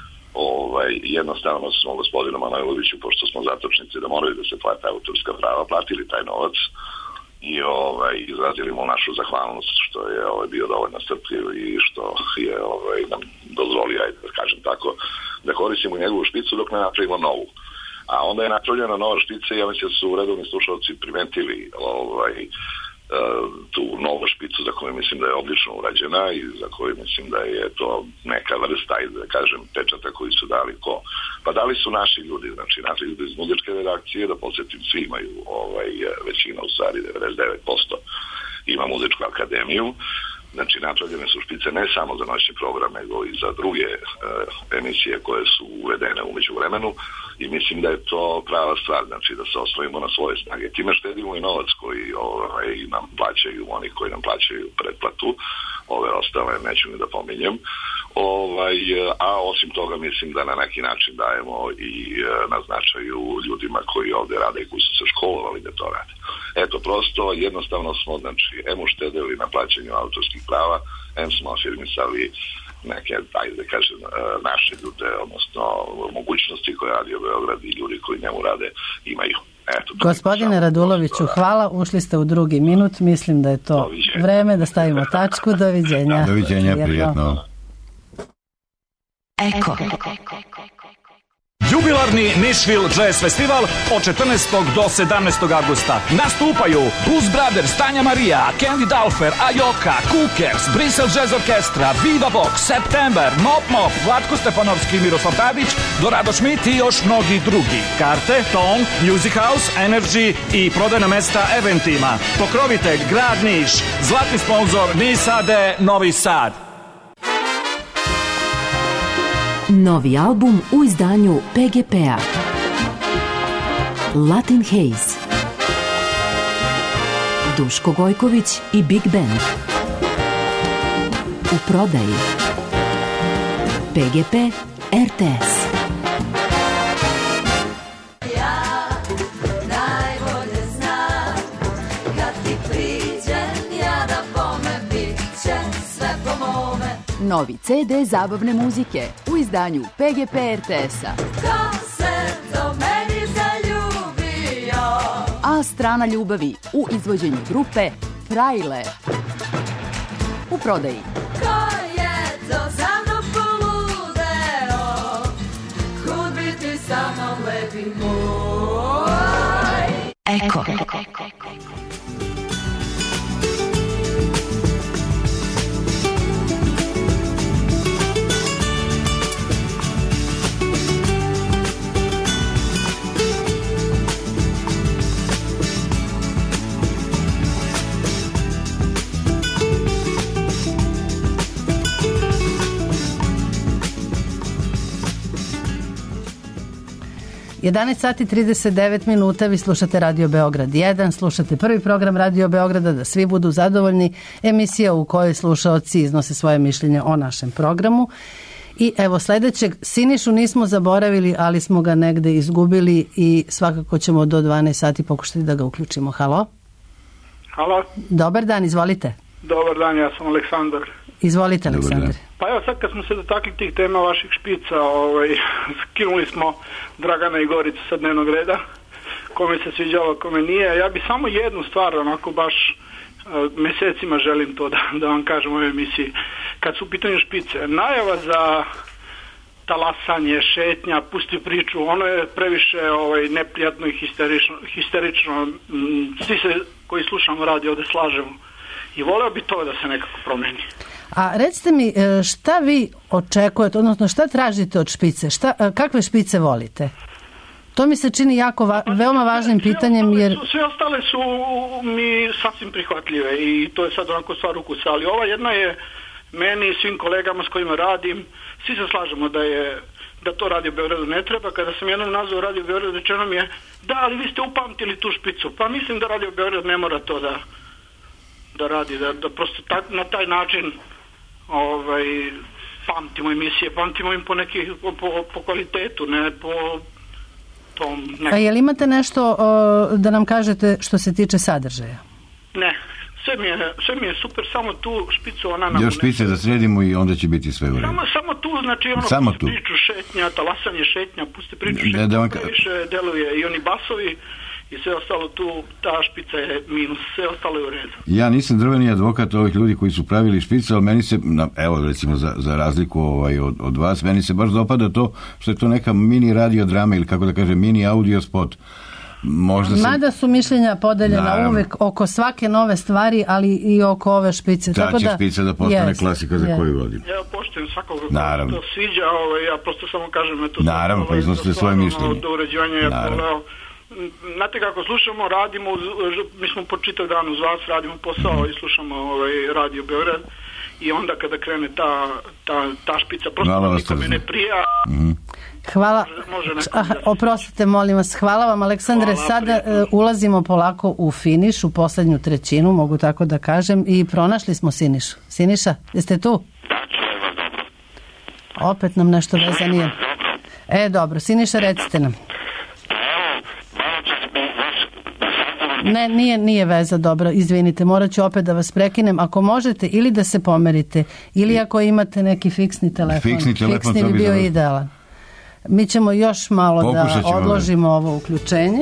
ovaj, jednostavno smo gospodinu Manojloviću, pošto smo zatočnici da moraju da se plate autorska prava, platili taj novac i ovaj, izrazili mu našu zahvalnost što je ovaj, bio dovoljno strpljiv i što je ovaj, nam dozvolio, ajde da kažem tako, da koristimo njegovu špicu dok ne napravimo novu. A onda je napravljena nova špica i ja mislim da su redovni slušalci primetili ovaj, tu novu špicu za koju mislim da je odlično urađena i za koju mislim da je to neka vrsta, da kažem, pečata koji su dali ko. Pa dali su naši ljudi, znači naši ljudi iz muzičke redakcije, da podsjetim, svi imaju ovaj, većina, u stvari devedeset devet posto ima muzičku akademiju. Znači, napravljene su špice ne samo za noćni program, nego i za druge e, emisije koje su uvedene u međuvremenu i mislim da je to prava stvar, znači da se osvojimo na svoje snage. Time štedimo i novac koji ovaj, nam plaćaju, oni koji nam plaćaju pretplatu, ove ostale neću ni da pominjem. Ovaj, a osim toga mislim da na neki način dajemo i e, na značaju ljudima koji ovde rade i koji su se školovali da to rade. Eto, prosto jednostavno smo, znači, em uštedeli na plaćanju autorskih prava, em smo afirmisali neke, ajde da kažem, naše ljude, odnosno mogućnosti koje Radio Beograd i ljudi koji njemu rade imaju. Eto, gospodine Raduloviću, hvala, ušli ste u drugi minut, mislim da je to vreme da stavimo tačku. Doviđenja. Doviđenja, prijetno. Eko. Jubilarni Nashville Jazz Festival od četrnaestog do sedamnaestog avgusta. Nastupaju Blues Brothers, Tanja Marija, Candy Dulfer, Ajoka, Cookers, Bristol Jazz Orkestra, Viva Vox, September, Mop Mop, Vlatko Stefanovski, Miroslav Tadić, Dorado Schmidt i još mnogi drugi. Karte, Ton, Music House, Energy i prodajna mesta Eventima. Pokrovitelj Grad Niš, zlatni sponzor Nisade Novi Sad. Novi album u izdanju P G P-a. Latin Haze. Duško Gojković i Big Band. U prodaji P G P R T S. Novi C D zabavne muzike u izdanju P G P R T S-a. Ko se do meni zaljubio? A strana ljubavi u izvođenju grupe Frajle. U prodaji. Ko je to za mnom poludeo, kud biti sa mnom lepi moj. Eko. jedanaest sati trideset devet minuta, vi slušate Radio Beograd jedan, slušate prvi program Radio Beograda, da svi budu zadovoljni, emisija u kojoj slušaoci iznose svoje mišljenje o našem programu. I evo sljedećeg, Sinišu nismo zaboravili, ali smo ga negde izgubili i svakako ćemo do dvanaest sati pokušati da ga uključimo. Halo? Halo? Dobar dan, izvolite. Dobar dan, ja sam Aleksandar. Izvolite, Aleksandar. Pa evo sad kad smo se dotakli tih tema vaših špica, ovaj, skinuli smo Dragana i Goricu sa dnevnog reda, kome se sviđalo, kome nije. Ja bi samo jednu stvar, onako baš uh, mesecima želim to da, da vam kažem u ovoj emisiji. Kad su u pitanju špice, najava za talasanje, šetnja, pusti priču, ono je previše ovaj, neprijatno i histerično, histerično. Svi se koji slušamo radio ovdje slažemo. I voleo bi to da se nekako promeni. A recite mi, šta vi očekujete, odnosno šta tražite od špice? Šta, kakve špice volite? To mi se čini jako va, veoma važnim pitanjem, jer... Su, sve ostale su mi sasvim prihvatljive i to je sad onako stvar ukusa, ali ova jedna je meni i svim kolegama s kojima radim, svi se slažemo da je da to Radio Beogradu ne treba. Kada sam jednom nazvao Radio Beograd, rečeno mi je da, ali vi ste upamtili tu špicu. Pa mislim da Radio Beograd ne mora to da da radi, da, da prosto tak, na taj način ovaj, pamtimo emisije, pamtimo im po, neki, po, po, po kvalitetu, ne po tom nekom. A jel imate nešto o, da nam kažete što se tiče sadržaja? Ne, sve mi je, sve mi je super, samo tu špicu ona nam... Još špice da sredimo i onda će biti sve u redu. Samo, samo tu, znači ono, samo pusti tu. priču, šetnja, talasanje, šetnja, pusti priču, Da, šetnja, da vam... previše deluje i oni basovi, i sve ostalo tu, ta špica je minus, sve ostalo je u redu. Ja nisam drveni advokat ovih ljudi koji su pravili špice, ali meni se, evo recimo za, za razliku ovaj, od, od vas, meni se baš dopada to što je to neka mini radio drama ili kako da kažem mini audio spot. Možda se... Mada su mišljenja podeljena Naravno. uvek oko svake nove stvari, ali i oko ove špice. Ta Tako će da, špica da postane jest, klasika za jest. koju godinu. Ja poštujem svakog Naravno. to sviđa, ovaj, ja prosto samo kažem eto, Naravno, pa iznosite svoje mišljenje. Do uređivanja je Naravno. voleo. Znate kako slušamo, radimo, mi smo po čitav dan uz vas, radimo posao i slušamo ovaj, Radio Beograd i onda kada krene ta, ta, ta špica, prosto nikome ne prija. Mm-hmm. Hvala. Može, može Ah, oprostite, molim vas. Hvala vam, Aleksandre. Hvala, Sada uh, ulazimo polako u finiš, u poslednju trećinu, mogu tako da kažem, i pronašli smo Sinišu. Siniša, jeste tu? Da, čujem vas dobro. Opet nam nešto veza nije. E, dobro. Siniša, recite nam. Ne, nije, nije veza, dobro, izvinite, morat ću opet da vas prekinem. Ako možete, ili da se pomerite, ili ako imate neki fiksni telefon. Fiksni telefon, fiksni to bi bi bio za- idealan. Mi ćemo još malo Pokušat da ćemo, odložimo ovo uključenje.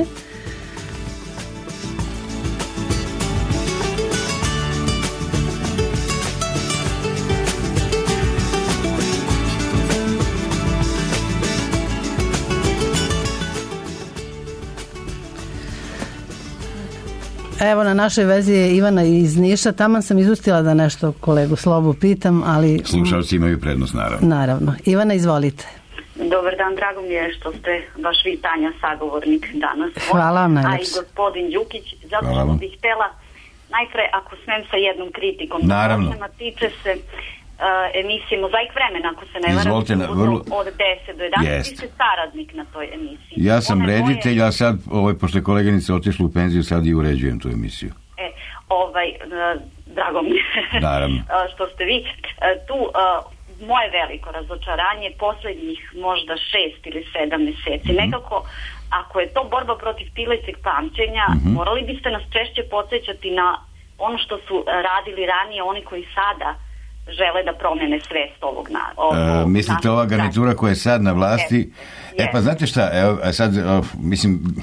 Evo, na našoj vezi je Ivana iz Niša. Taman sam izustila da nešto kolegu Slobu pitam, ali... Slušalci imaju prednost, naravno. Naravno. Ivana, izvolite. Dobar dan, drago mi je što ste baš vi, Tanja, sagovornik danas. Hvala vam A najlepše. i gospodin Đukić, zato Hvala što vam. bih htjela, najpre, ako smem sa jednom kritikom, Naravno. da tiče se uh, emisije Mozaik vremena, ako se ne varam, Izvolite, na- vrlo- od deset do jedanaest, Jest. vi ste saradnik na toj emisiji. Ja sam One reditelj, a sad, ovaj, pošto je koleginica otišla u penziju, sad i uređujem tu emisiju. E, ovaj, uh, drago mi je Naravno. uh, što ste vi. Uh, tu uh, moje veliko razočaranje posljednjih možda šest ili sedam mjeseci. Mhm. Nekako, ako je to borba protiv pilećeg pamćenja, Mhm. morali biste nas češće podsjećati na ono što su radili ranije oni koji sada žele da promene svest ovog na, ovog, E, mislite ova garnitura koja je sad na vlasti? Jeste, E pa znate šta, evo, a sad, o, mislim,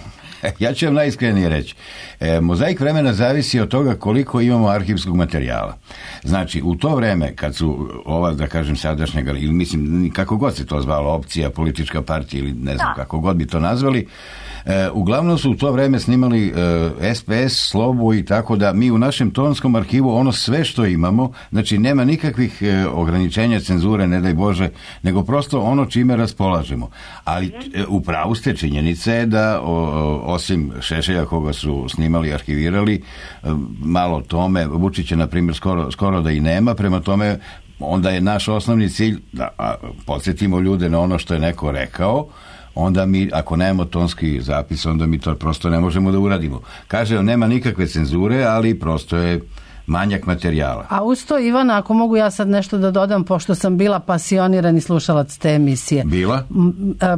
Ja ću vam najiskrenije reći. E, mozaik vremena zavisi od toga koliko imamo arhivskog materijala. Znači, u to vreme, kad su ova, da kažem, sadašnjega, ili mislim, kako god se to zvalo, opcija, politička partija ili ne znam kako god bi to nazvali, e, uglavnom su u to vreme snimali e, S P S, Slobu i tako da mi u našem tonskom arhivu ono sve što imamo, znači nema nikakvih e, ograničenja, cenzure, ne daj Bože, nego prosto ono čime raspolažemo. Ali e, u pravu ste, činjenica je da o, osim Šešelja koga su snimali, arhivirali, e, malo tome, Vučića na primjer skoro, skoro da i nema, prema tome onda je naš osnovni cilj da a, podsjetimo ljude na ono što je neko rekao, onda mi, ako nemamo tonski zapis, onda mi to prosto ne možemo da uradimo. Kažem, nema nikakve cenzure, ali prosto je manjak materijala. A uz to, Ivana, ako mogu ja sad nešto da dodam, pošto sam bila pasionirani slušalac te emisije. Bila? M, a,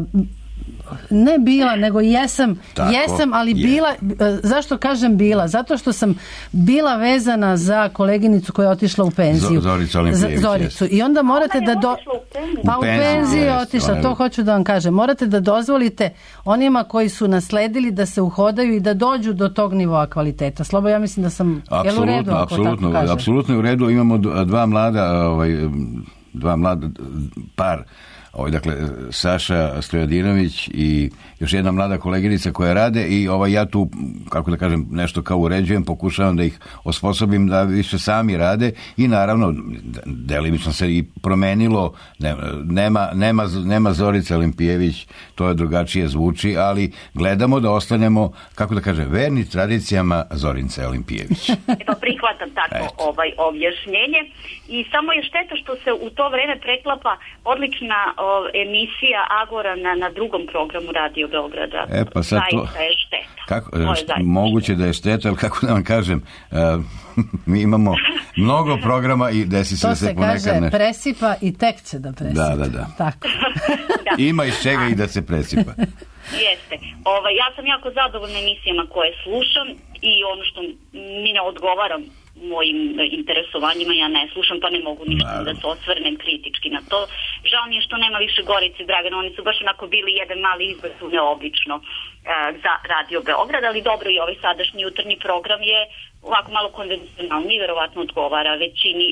ne bila, nego jesam, Tako, jesam, ali je. bila, zašto kažem bila? Zato što sam bila vezana za koleginicu koja je otišla u penziju. Zoricu Olimpijević. Zoricu. I onda morate da... Do... Pa u penziju je otišla, to hoću da vam kažem. Morate da dozvolite onima koji su nasledili da se uhodaju i da dođu do tog nivoa kvaliteta. Slobo, ja mislim da sam jel u redu, ako tako kažem? Apsolutno je u redu. Imamo dva mlada, ovaj, dva mlada par, ovaj, dakle, Saša Stojadinović i još jedna mlada koleginica koja rade i ovaj, ja tu, kako da kažem, nešto kao uređujem, pokušavam da ih osposobim da više sami rade i naravno, delimično se i promenilo, nema, nema, nema Zorica Olimpijević, to je drugačije zvuči, ali gledamo da ostanemo, kako da kažem, verni tradicijama Zorince Olimpijević. Eto, prihvatam tako ovaj, objašnjenje i samo je šteta što se u to vreme preklapa odlična o, emisija Agora na, na drugom programu Radio Beograda. E pa sad to... Zaista je šteta. Kako, To je št- zaista moguće šteta. da je šteta, ali kako da vam kažem, uh, mi imamo mnogo programa i desi se To da se se ponekad kaže ne... presipa i tek će da presipa. Da, da, da. Tako. Ima iz čega i da se presipa. Jeste. Ovaj, ja sam jako zadovoljna emisijama koje slušam i ono što mi ne odgovaram mojim interesovanjima, ja ne slušam, pa ne mogu ništa da se osvrnem kritički na to. Žao mi je što nema više Gorice i Dragana, oni su baš onako bili jedan mali izbor neobično uh, za Radio Beograd, ali dobro, i ovaj sadašnji jutarnji program je ovako malo konvencionalni, verovatno odgovara većini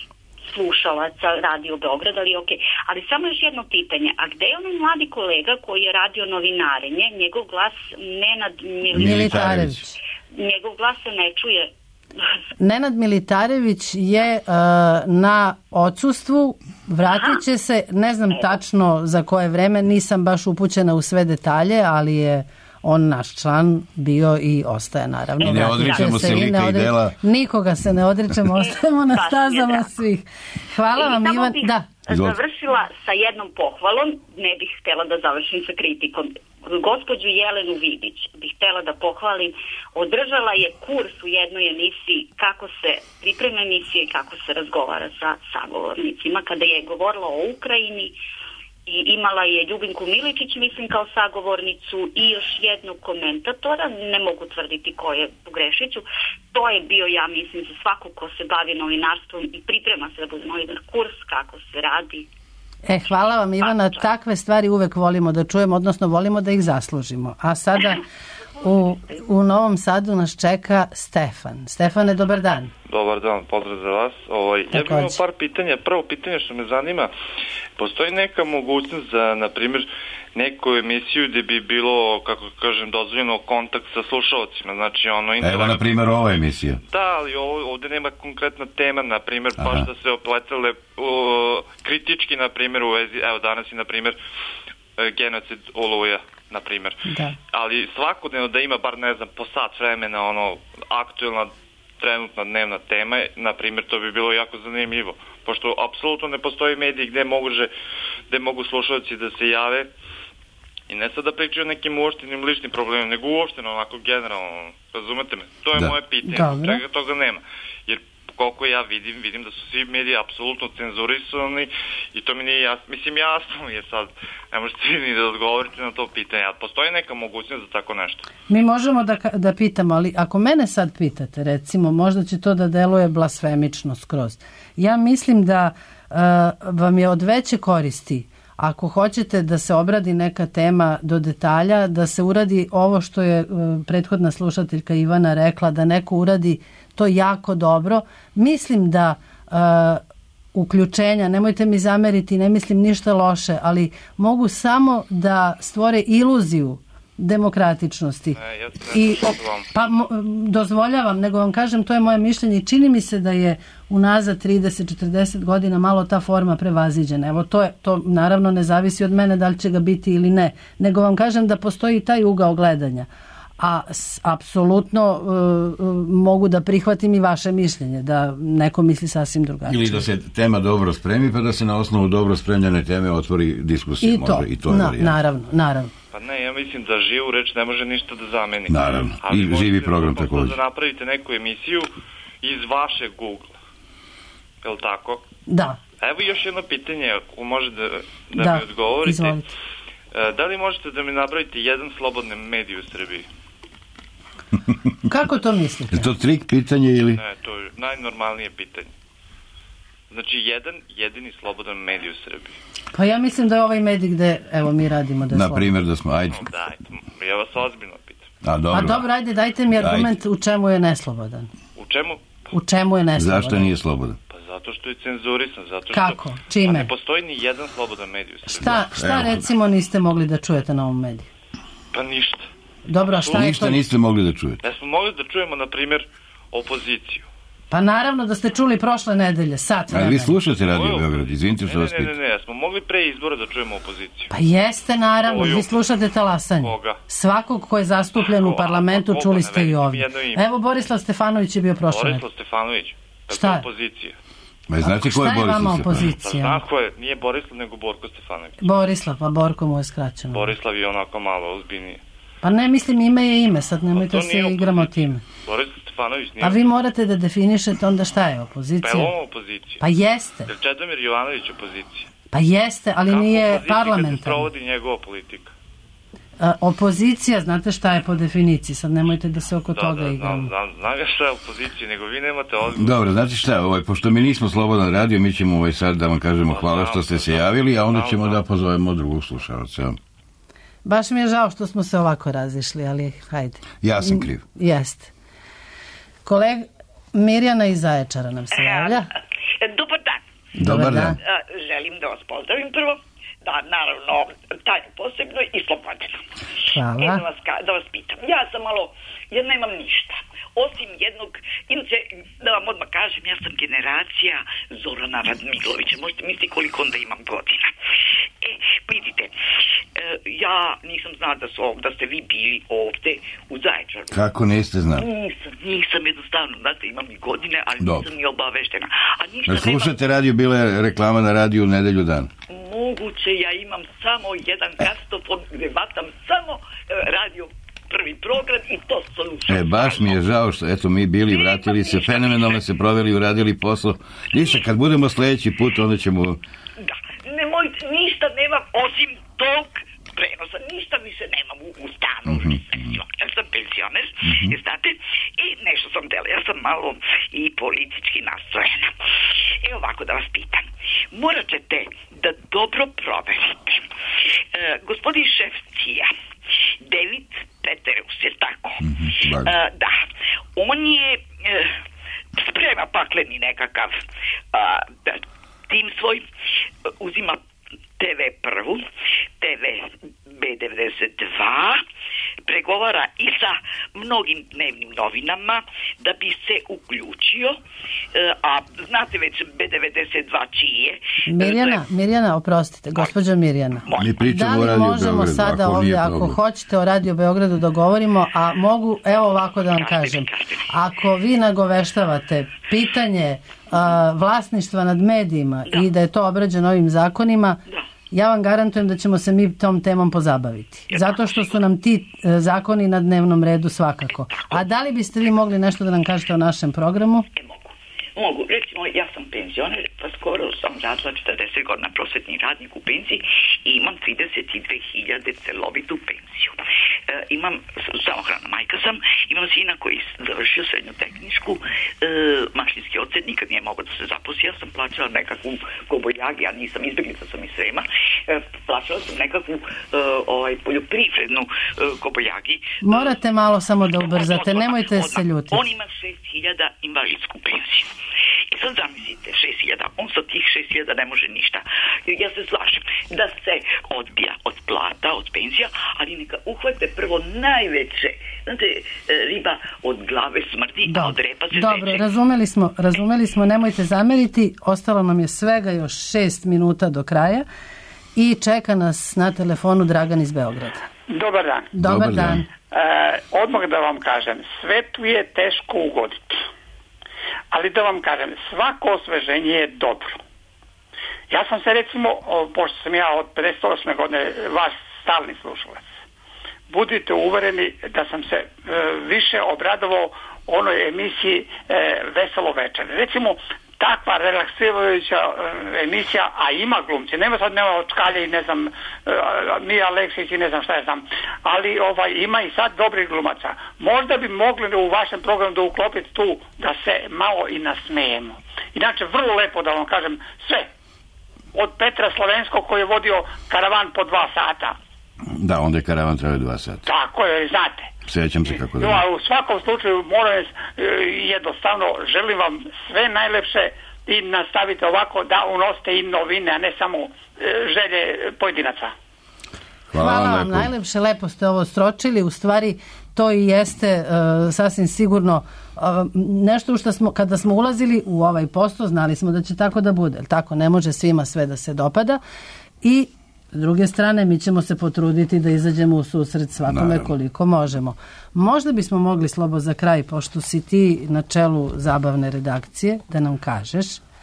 slušalaca Radio Beograd, ali ok. Ali samo još jedno pitanje, a gde je onaj mladi kolega koji je radio novinarenje, njegov glas Nenad Militarević. Njegov glas se ne čuje. Nenad Militarević je uh, na odsustvu, vratit će se, ne znam tačno za koje vreme, nisam baš upućena u sve detalje, ali je on naš član bio i ostaje naravno. I ne Vratit će odričemo se i lika ne i odri- dela. Nikoga se ne odričemo, ostajemo na Baš mi je stazama drago. svih. Hvala I vam, samo Ivan. bih Da. završila sa jednom pohvalom, ne bih htjela da završim sa kritikom. Gospođu Jelenu Vidić bih htjela da pohvalim, održala je kurs u jednoj emisiji kako se priprema emisije i kako se razgovara sa sagovornicima. Kada je govorila o Ukrajini i imala je Ljubinku Miličić, mislim, kao sagovornicu i još jednog komentatora, ne mogu tvrditi ko je, pogrešiću. To je bio, ja mislim, za svako ko se bavi novinarstvom i priprema se da bude novinar, kurs kako se radi. E, hvala vam, Ivana, takve stvari uvek volimo da čujemo, odnosno volimo da ih zaslužimo. A sada u, u Novom Sadu nas čeka Stefan. Stefane, dobar dan. Dobar dan, pozdrav za vas. Ovaj, ja bih imao par pitanja. Prvo pitanje što me zanima, postoji neka mogućnost za, na primjer, neku emisiju gdje bi bilo, kako kažem, dozvoljeno kontakt sa slušalcima, znači ono... Evo, na primjer, ova emisija. Da, ali ovo, ovdje nema konkretna tema, na primjer, Aha. baš da se opletale uh, kritički, na primjer, u vezi, evo danas je, na primjer, uh, genocid Oluja, na primjer. Da. Ali svakodnevno da ima bar, ne znam, po sat vremena, ono, aktuelna trenutna dnevna tema, na primjer, to bi bilo jako zanimljivo, pošto apsolutno ne postoji mediji gdje može, gdje mogu slušalci da se jave i ne sad da pričaju o nekim uopštenim ličnim problemima, nego uopšteno, onako generalno, razumete me? To je Da. moje pitanje, Dobro. čega toga nema. Jer koliko ja vidim, vidim da su svi mediji apsolutno cenzurisani i to mi nije jasno, mislim jasno mi je sad, ne možete ni da odgovorite na to pitanje, ali postoji neka mogućnost za tako nešto? Mi možemo da, ka- da pitamo, ali ako mene sad pitate, recimo, možda će to da deluje blasfemično skroz. Ja mislim da uh, vam je od veće koristi ako hoćete da se obradi neka tema do detalja, da se uradi ovo što je uh, prethodna slušateljka Ivana rekla, da neko uradi to jako dobro. Mislim da uh, uključenja, nemojte mi zameriti, ne mislim ništa loše, ali mogu samo da stvore iluziju demokratičnosti. Ne, ja I, pa mo, dozvoljavam, nego vam kažem, to je moje mišljenje i čini mi se da je unazad trideset četrdeset godina malo ta forma prevaziđena. Evo, to, je, to naravno ne zavisi od mene da li će ga biti ili ne, nego vam kažem da postoji taj ugao gledanja. A s, apsolutno uh, uh, mogu da prihvatim i vaše mišljenje, da neko misli sasvim drugačije. Ili da se tema dobro spremi, pa da se na osnovu dobro spremljene teme otvori diskusija. I to, može, i to je na, varijanta. naravno, naravno. Pa ne, ja mislim da živu reč ne može ništa da zameni. Naravno, ali i živi program da također. Da napravite neku emisiju iz vašeg Google. Je li tako? Da. Evo još jedno pitanje, ako može da, da, da mi odgovorite. Izvolite. Da li možete da mi napravite jedan slobodni medij u Srbiji? Kako to mislite? Je to trik pitanje ili? Ne, to je najnormalnije pitanje. Znači, jedan jedini slobodan medij u Srbiji. Pa ja mislim da je ovaj medij gde, evo, mi radimo da je na primjer da smo, ajde. No, dajte, ja vas ozbiljno pitam. A dobro. Pa dobro, ajde, dajte mi argument ajde. U čemu je neslobodan. U čemu? U čemu je neslobodan? Zašto nije slobodan? Pa zato što je cenzurisan, zato što... Kako? Čime? Pa ne postoji ni jedan slobodan medij u Srbiji. Šta, šta recimo niste mogli da čujete na ovom mediju? Pa ništa. Dobro, a šta je ništa to? niste mogli da čujete. Ja smo mogli da čujemo, na primjer, opoziciju. Pa naravno da ste čuli prošle nedelje, sat vremena. A vi slušate Radio Beograd, izvinite što vas pitam. Ne, pitam. ne, ne, ne, smo mogli pre izbora da čujemo opoziciju. Pa jeste, naravno, Koju? Vi slušate talasanje. Koga? Svakog ko je zastupljen u parlamentu, koga? čuli ste i ovdje. Evo, Borislav Stefanović je bio prošle nedelje. Borislav Stefanović, pa šta je? Opozicija. Ma znate ko je Šta je vama Borislav opozicija? Pa znam ko je, nije Borislav, nego Borko Stefanović. Borislav, pa Borko mu je skraćeno. Borislav je onako malo ozbiljnije. Pa ne, mislim, ime je ime, sad nemojte pa se igramo time. Borislav Stefanović nije. A vi morate da definišete onda šta je opozicija. Pa je on opozicija. Pa jeste. Je Čedomir Jovanović opozicija? Pa jeste, ali kako nije parlamentarna. Kako opozicija kad se provodi njegova politika? A, opozicija, znate šta je po definiciji, sad nemojte da se oko da, toga da, igramo. Znam, znam ja šta je opozicija, nego vi nemate odgovor. Dobro, znate šta, ovaj, pošto mi nismo slobodan radio, mi ćemo ovaj sad da vam kažemo hvala što ste se javili, a onda ćemo da pozovemo drugog slušalca. Baš mi je žao što smo se ovako razišli, ali hajde. Ja sam kriv. Jeste. Kolega Mirjana iz Zaječara nam se javlja. Dobar dan. Dobar dan. Želim da vas pozdravim prvo. Da, naravno, Tanju posebno i Slobodinu. Hvala. E, da, vas, da vas pitam. Ja sam malo, ja nemam ništa. Osim jednog, inače, da vam odmah kažem, ja sam generacija Zorana Radmilovića. Možete misliti koliko onda imam godina. E, vidite, e, ja nisam znala da, su, da ste vi bili ovde u Zaječaru. Kako niste znali? Nisam, nisam jednostavno, znate, imam i godine, ali Dobre. nisam ni obaveštena. A ništa da slušate nema... radio, bila je reklama na radiju nedelju dan. Moguće, ja imam samo jedan kastofon gde vatam samo e, radio prvi program i to slušam. E, baš mi je žao što, eto, mi bili, vratili se, fenomenalno se proveli, uradili posao. Ništa, kad budemo sledeći put, onda ćemo... Da, nemojte, ništa nemam osim tog prenosa, ništa više nemam u, u stanu. Mm-hmm. Ja sam penzioner, mm-hmm. znate, i nešto sam dela, ja sam malo i politički nastrojena. E, ovako da vas pitam, morat ćete da dobro proverite. E, gospodin šef C I A, David Peterus, je tako? Mm-hmm. E, da, on je e, sprema pakleni nekakav a, tim svoj, uzima te ve prvu, te ve be devedeset dva, pregovara i sa mnogim dnevnim novinama da bi se uključio, a znate već be devedeset dva čiji je. Mirjana, Mirjana, oprostite, gospođa Mirjana. Da li možemo sada ovdje, ako hoćete o Radio Beogradu da govorimo, a mogu, evo ovako da vam kažem, ako vi nagoveštavate pitanje uh, vlasništva nad medijima da. I da je to obrađeno ovim zakonima, da. Ja vam garantujem da ćemo se mi tom temom pozabaviti. Zato što su nam ti uh, zakoni na dnevnom redu svakako. A da li biste vi mogli nešto da nam kažete o našem programu? E, mogu. Mogu. Recimo, ja sam penzioner, pa skoro sam radila četrdeset godina prosvetni radnik u penziji i imam trideset dve hiljade celovitu penziju. E, imam, samohrana majka sam, imam sina koji završio srednju tehničku, e, mašinski odsek, nikad nije mogao da se zaposli, ja sam plaćala nekakvu kobojagi, ja nisam izbjeglica, sam iz Srema, e, plaćala sam nekakvu e, ovaj, poljoprivrednu e, kobojagi. Morate malo samo da ubrzate, nemojte se ljutiti. On ima šest hiljada invalidsku penziju. I sad zamislite, šest hiljada, on sa tih šest hiljada ne može ništa. Ja se slažem da se odbija od plata, od penzija, ali neka uhvate prvo najveće. Znate, riba od glave smrdi, a od repa se Dobro, seče. razumeli smo, razumeli smo, nemojte zameriti, ostalo nam je svega još šest minuta do kraja i čeka nas na telefonu Dragan iz Beograda. Dobar dan. Dobar dan. E, odmah da vam kažem, svetu je teško ugoditi. Ali da vam kažem, svako osveženje je dobro. Ja sam se recimo, o, pošto sam ja od pedeset osme godine vaš stalni slušalac, budite uvereni da sam se e, više obradovao onoj emisiji e, Veselo večer. Recimo, takva relaksirajuća e, emisija, a ima glumci, nema sad nema Čkalje i ne znam, e, Mija Aleksić i ne znam šta je znam, ali ovaj, ima i sad dobrih glumaca. Možda bi mogli u vašem programu da uklopite tu da se malo i nasmejemo. Inače, vrlo lepo da vam kažem sve. Od Petra Slovenskog koji je vodio karavan po dva sata. Da, onda je karavan trajao dva sata. Tako je, znate. Sjećam se kako da... No, a u svakom slučaju, moram e, jednostavno, želim vam sve najlepše i nastavite ovako da unosite i novine, a ne samo e, želje pojedinaca. Hvala, Hvala vam vam lepo. najlepše, lepo ste ovo stročili, u stvari to i jeste uh, sasvim sigurno uh, nešto što smo, kada smo ulazili u ovaj posao, znali smo da će tako da bude, tako ne može svima sve da se dopada i s druge strane mi ćemo se potruditi da izađemo u susret svakome Naravno. koliko možemo. Možda bismo mogli, Slobo, za kraj, pošto si ti na čelu zabavne redakcije, da nam kažeš,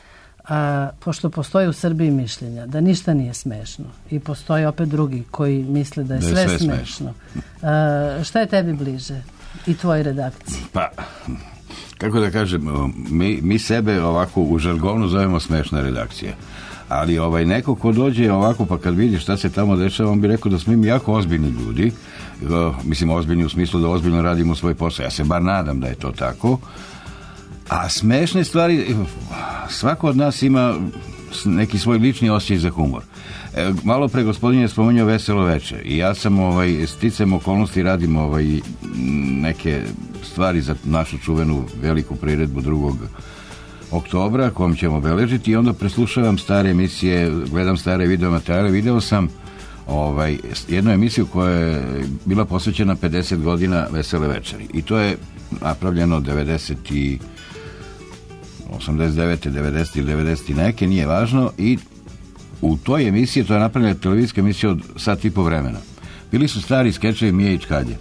a, pošto postoji u Srbiji mišljenja da ništa nije smešno i postoji opet drugi koji misle da je, Da je sve, sve smešno. A, šta je tebi bliže i tvoj redakciji? Pa, kako da kažem, mi, mi sebe ovako u žargonu zovemo smešna redakcija. Ali ovaj, neko ko dođe ovako pa kad vidi šta se tamo dešava, on bi rekao da smo mi jako ozbiljni ljudi. Uh, mislim, ozbiljni u smislu da ozbiljno radimo svoj posao. Ja se bar nadam da je to tako. A smešne stvari, svako od nas ima neki svoj lični osjećaj za humor. E, malo pre gospodin je spomenuo Veselo večer i ja sam ovaj, sticam okolnosti, radim ovaj, neke stvari za našu čuvenu veliku priredbu drugog oktobra kojom ćemo obeležiti i onda preslušavam stare emisije, gledam stare video materijale. Video sam ovaj, jednu emisiju koja je bila posvećena pedeset godina Vesele večeri i to je napravljeno devedeset i osamdeset devete, devedeset ili devedeset i neke, nije važno, i u toj emisiji, to je napravljena televizijska emisija od sat i po vremena. Bili su stari skečevi Mije i Čkalje.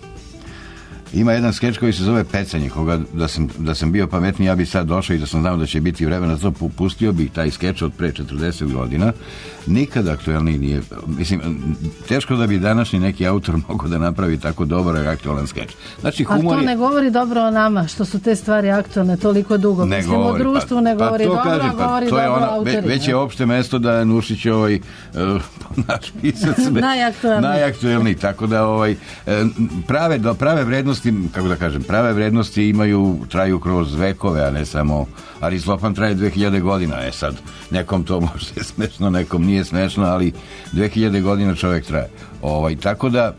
Ima jedan skeč koji se zove Pecanje, koga da sam, da sam bio pametniji, ja bi sad došao i da sam znao da će biti vremena, to pustio bi taj skeč od pre četrdeset godina. Nikada aktuelni nije, mislim, teško da bi današnji neki autor mogao da napravi tako dobar i aktualan skeč. Znači, A humor to je... ne govori dobro o nama, što su te stvari aktualne toliko dugo. Ne Mislim, govori, o društvu ne pa, govori pa to dobro, kažem, a pa govori to je dobro ono, autori. ve, već je opšte mesto da je Nušić ovaj, uh, naš pisac Najaktuelniji. najaktuelniji, tako da ovaj, prave, do, prave vrednosti, kako da kažem, prave vrednosti imaju, traju kroz vekove, a ne samo Aristopan traje dve hiljade godina, e sad, nekom to možda je smešno, nekom nije smešno, ali dve hiljade godina čovjek traje. Ovaj, tako da,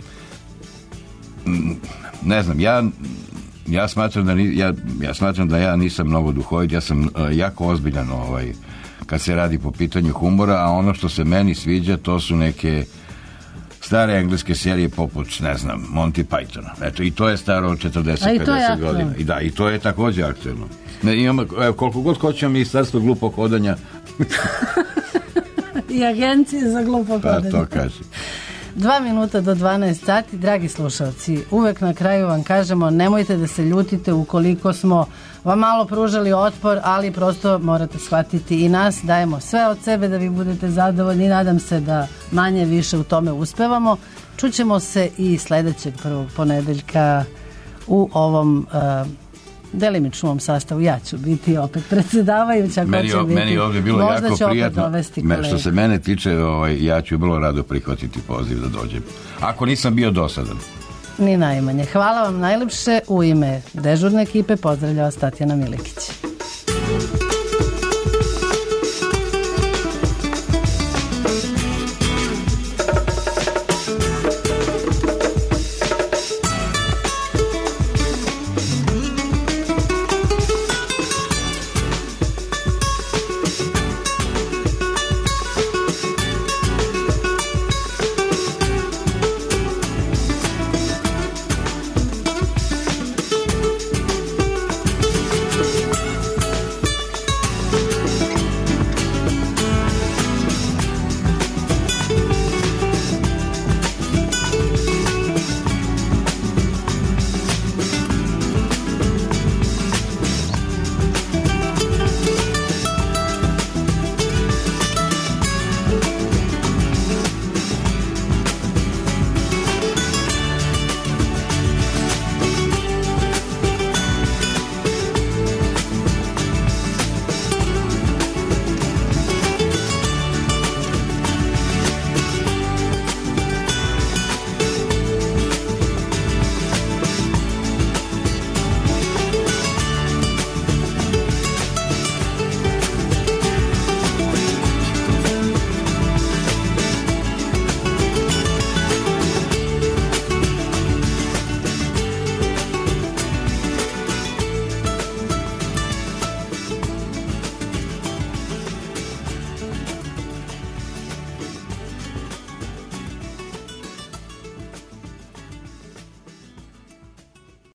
ne znam, ja ja smatram da ni, ja, ja smatram da ja nisam mnogo duhovit, ja sam uh, jako ozbiljan ovaj, kad se radi po pitanju humora, a ono što se meni sviđa to su neke stare engleske serije poput, ne znam, Monty Pythona. Eto, i to je staro od četrdeset do pedeset godina. I da, i to je također aktuelno. Ne, imamo, evo, koliko god hoćemo ministarstvo glupog hodanja. I agencije za glupo Pa hodanje. to kaže. Dva minuta do dvanaest sati, dragi slušalci, uvek na kraju vam kažemo, nemojte da se ljutite ukoliko smo vam malo pružali otpor, ali prosto morate shvatiti i nas, dajemo sve od sebe da vi budete zadovoljni i nadam se da manje više u tome uspevamo. Čućemo se i sledećeg prvog ponedeljka u ovom uh, delimično u ovom sastavu. Ja ću biti opet predsjedavajuća. Meni, će biti, meni je ovdje bilo možda jako će prijatno. Opet dovesti Me, kolege. što se mene tiče, ovaj, ja ću vrlo rado prihvatiti poziv da dođem. Ako nisam bio dosadan. Ni najmanje. Hvala vam najlepše. U ime dežurne ekipe pozdravlja vas Tatjana Milikić.